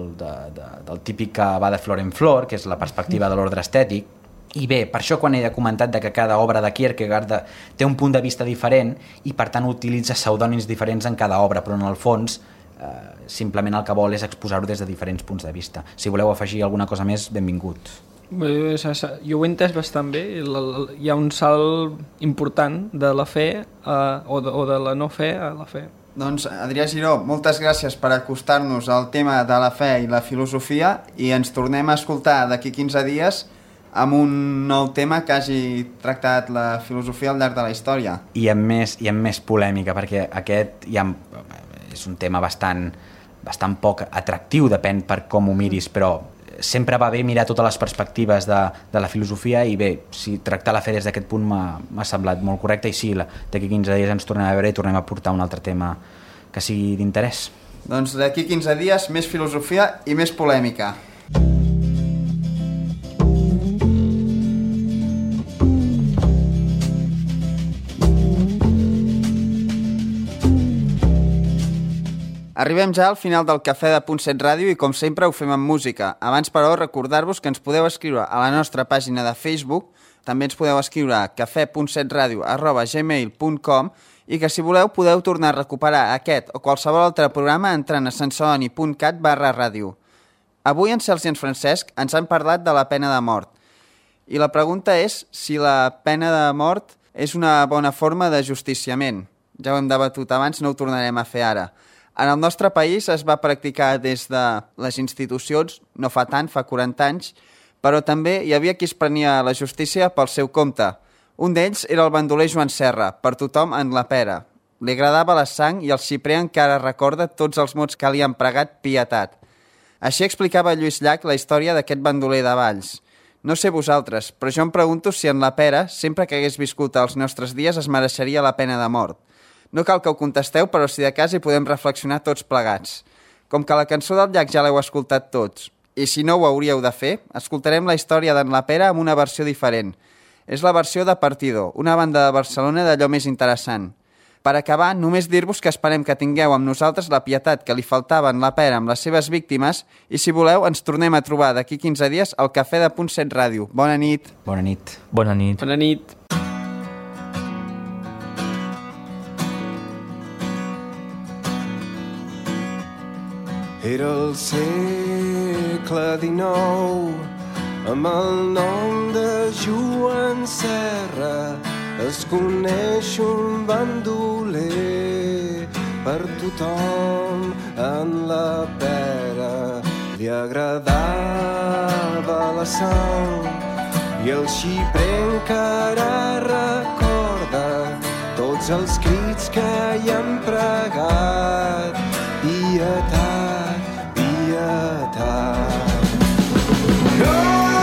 del típic que va de flor en flor, que és la perspectiva de l'ordre estètic. I bé, per això quan he comentat que cada obra de Kierkegaard té un punt de vista diferent i per tant utilitza pseudònims diferents en cada obra, però en el fons simplement el que vol és exposar-ho des de diferents punts de vista. Si voleu afegir alguna cosa més, benvingut. Jo ho he entès bastant bé. Hi ha un salt important de la fe o de la no fe a la fe. Doncs, Adrià Giró, moltes gràcies per acostar-nos al tema de la fe i la filosofia i ens tornem a escoltar d'aquí 15 dies amb un nou tema que hagi tractat la filosofia al llarg de la història. I amb més polèmica, perquè aquest és un tema bastant poc atractiu, depèn per com ho miris, però sempre va bé mirar totes les perspectives de la filosofia i bé, si tractar la fe des d'aquest punt m'ha semblat molt correcte i sí, d'aquí 15 dies ens tornem a veure i tornem a portar un altre tema que sigui d'interès. Doncs d'aquí 15 dies més filosofia i més polèmica. Arribem ja al final del Cafè de .7 Ràdio i com sempre ho fem amb música. Abans però recordar-vos que ens podeu escriure a la nostra pàgina de Facebook, també ens podeu escriure a cafè.setradio@gmail.com i que si voleu podeu tornar a recuperar aquest o qualsevol altre programa entrant a sensoni.cat/ràdio. Avui en Cels i en Francesc ens han parlat de la pena de mort. I la pregunta és si la pena de mort és una bona forma de justiciament. Ja ho hem debatut abans, no ho tornarem a fer ara. En el nostre país es va practicar des de les institucions, no fa tant, fa 40 anys, però també hi havia qui es prenia la justícia pel seu compte. Un d'ells era el bandoler Joan Serra, per tothom en la pera. Li agradava la sang i el xiprer encara recorda tots els mots que li han pregat pietat. Així explicava Lluís Llach la història d'aquest bandoler de Valls. No sé vosaltres, però jo em pregunto si en la pera, sempre que hagués viscut als nostres dies, es mereixeria la pena de mort. No cal que ho contesteu, però si de cas hi podem reflexionar tots plegats. Com que la cançó del Llach ja l'heu escoltat tots, i si no ho hauríeu de fer, escoltarem la història d'en la pera amb una versió diferent. És la versió de Partido, una banda de Barcelona d'allò més interessant. Per acabar, només dir-vos que esperem que tingueu amb nosaltres la pietat que li faltava en la pera amb les seves víctimes i, si voleu, ens tornem a trobar d'aquí 15 dies al Cafè de Punt 7 Ràdio. Bona nit. Bona nit. Bona nit. Bona nit. Era el segle XIX, amb el nom de Joan Serra, es coneix un bandoler. Per tothom en la pera li agradava la sang i el xiprer encara recorda tots els crits que hi han pregat. Pietat, pietat. No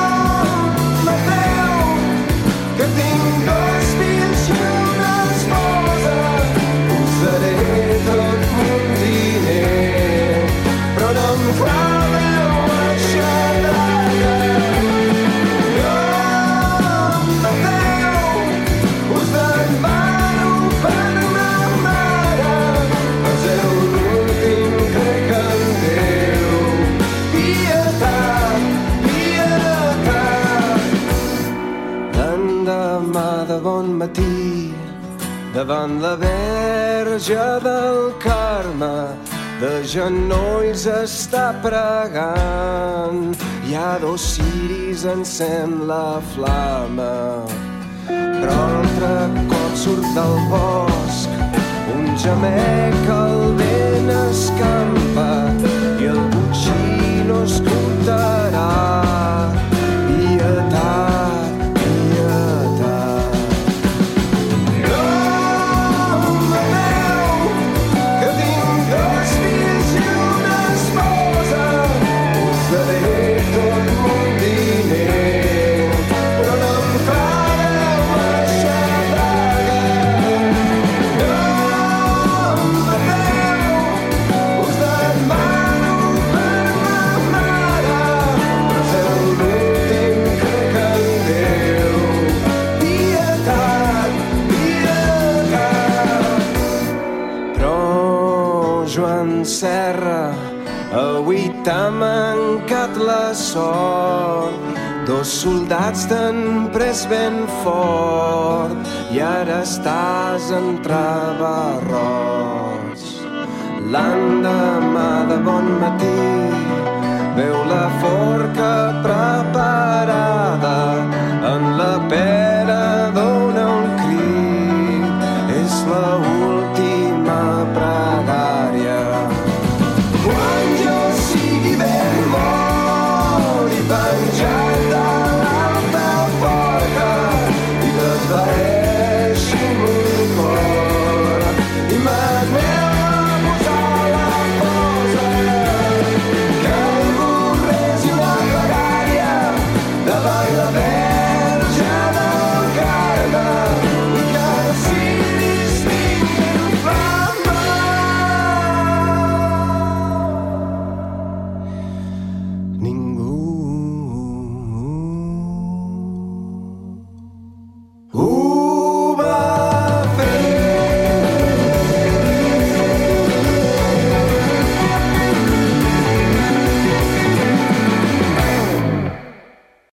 mateu, que tinc 2 fills i una esposa. Us daré tot mon diner, però no em claveu aixetada. No mateu, us demano per ma mare. Passeu l'últim crec en Déu. Pietat, pietat. L'endemà de bon matí, davant la Verge del Carme, de genolls està pregant. Hi ha 2 ciris, encén la flama, però altre cop surt del bosc un gemec, el vent escampa i el botxí no escoltarà. Pietat, pietat. No mateu, que tinc 2 fills i una esposa. Us daré tot mon diner, però no em claveu aixetada. No mateu, us demano per ma mare. Passeu l'últim crec en Déu. Pietat, pietat. Però, Joan Serra, avui t'ha mancat la sort. 2 soldats t'han pres ben fort i ara estàs entre barrots. L'endemà de bon matí,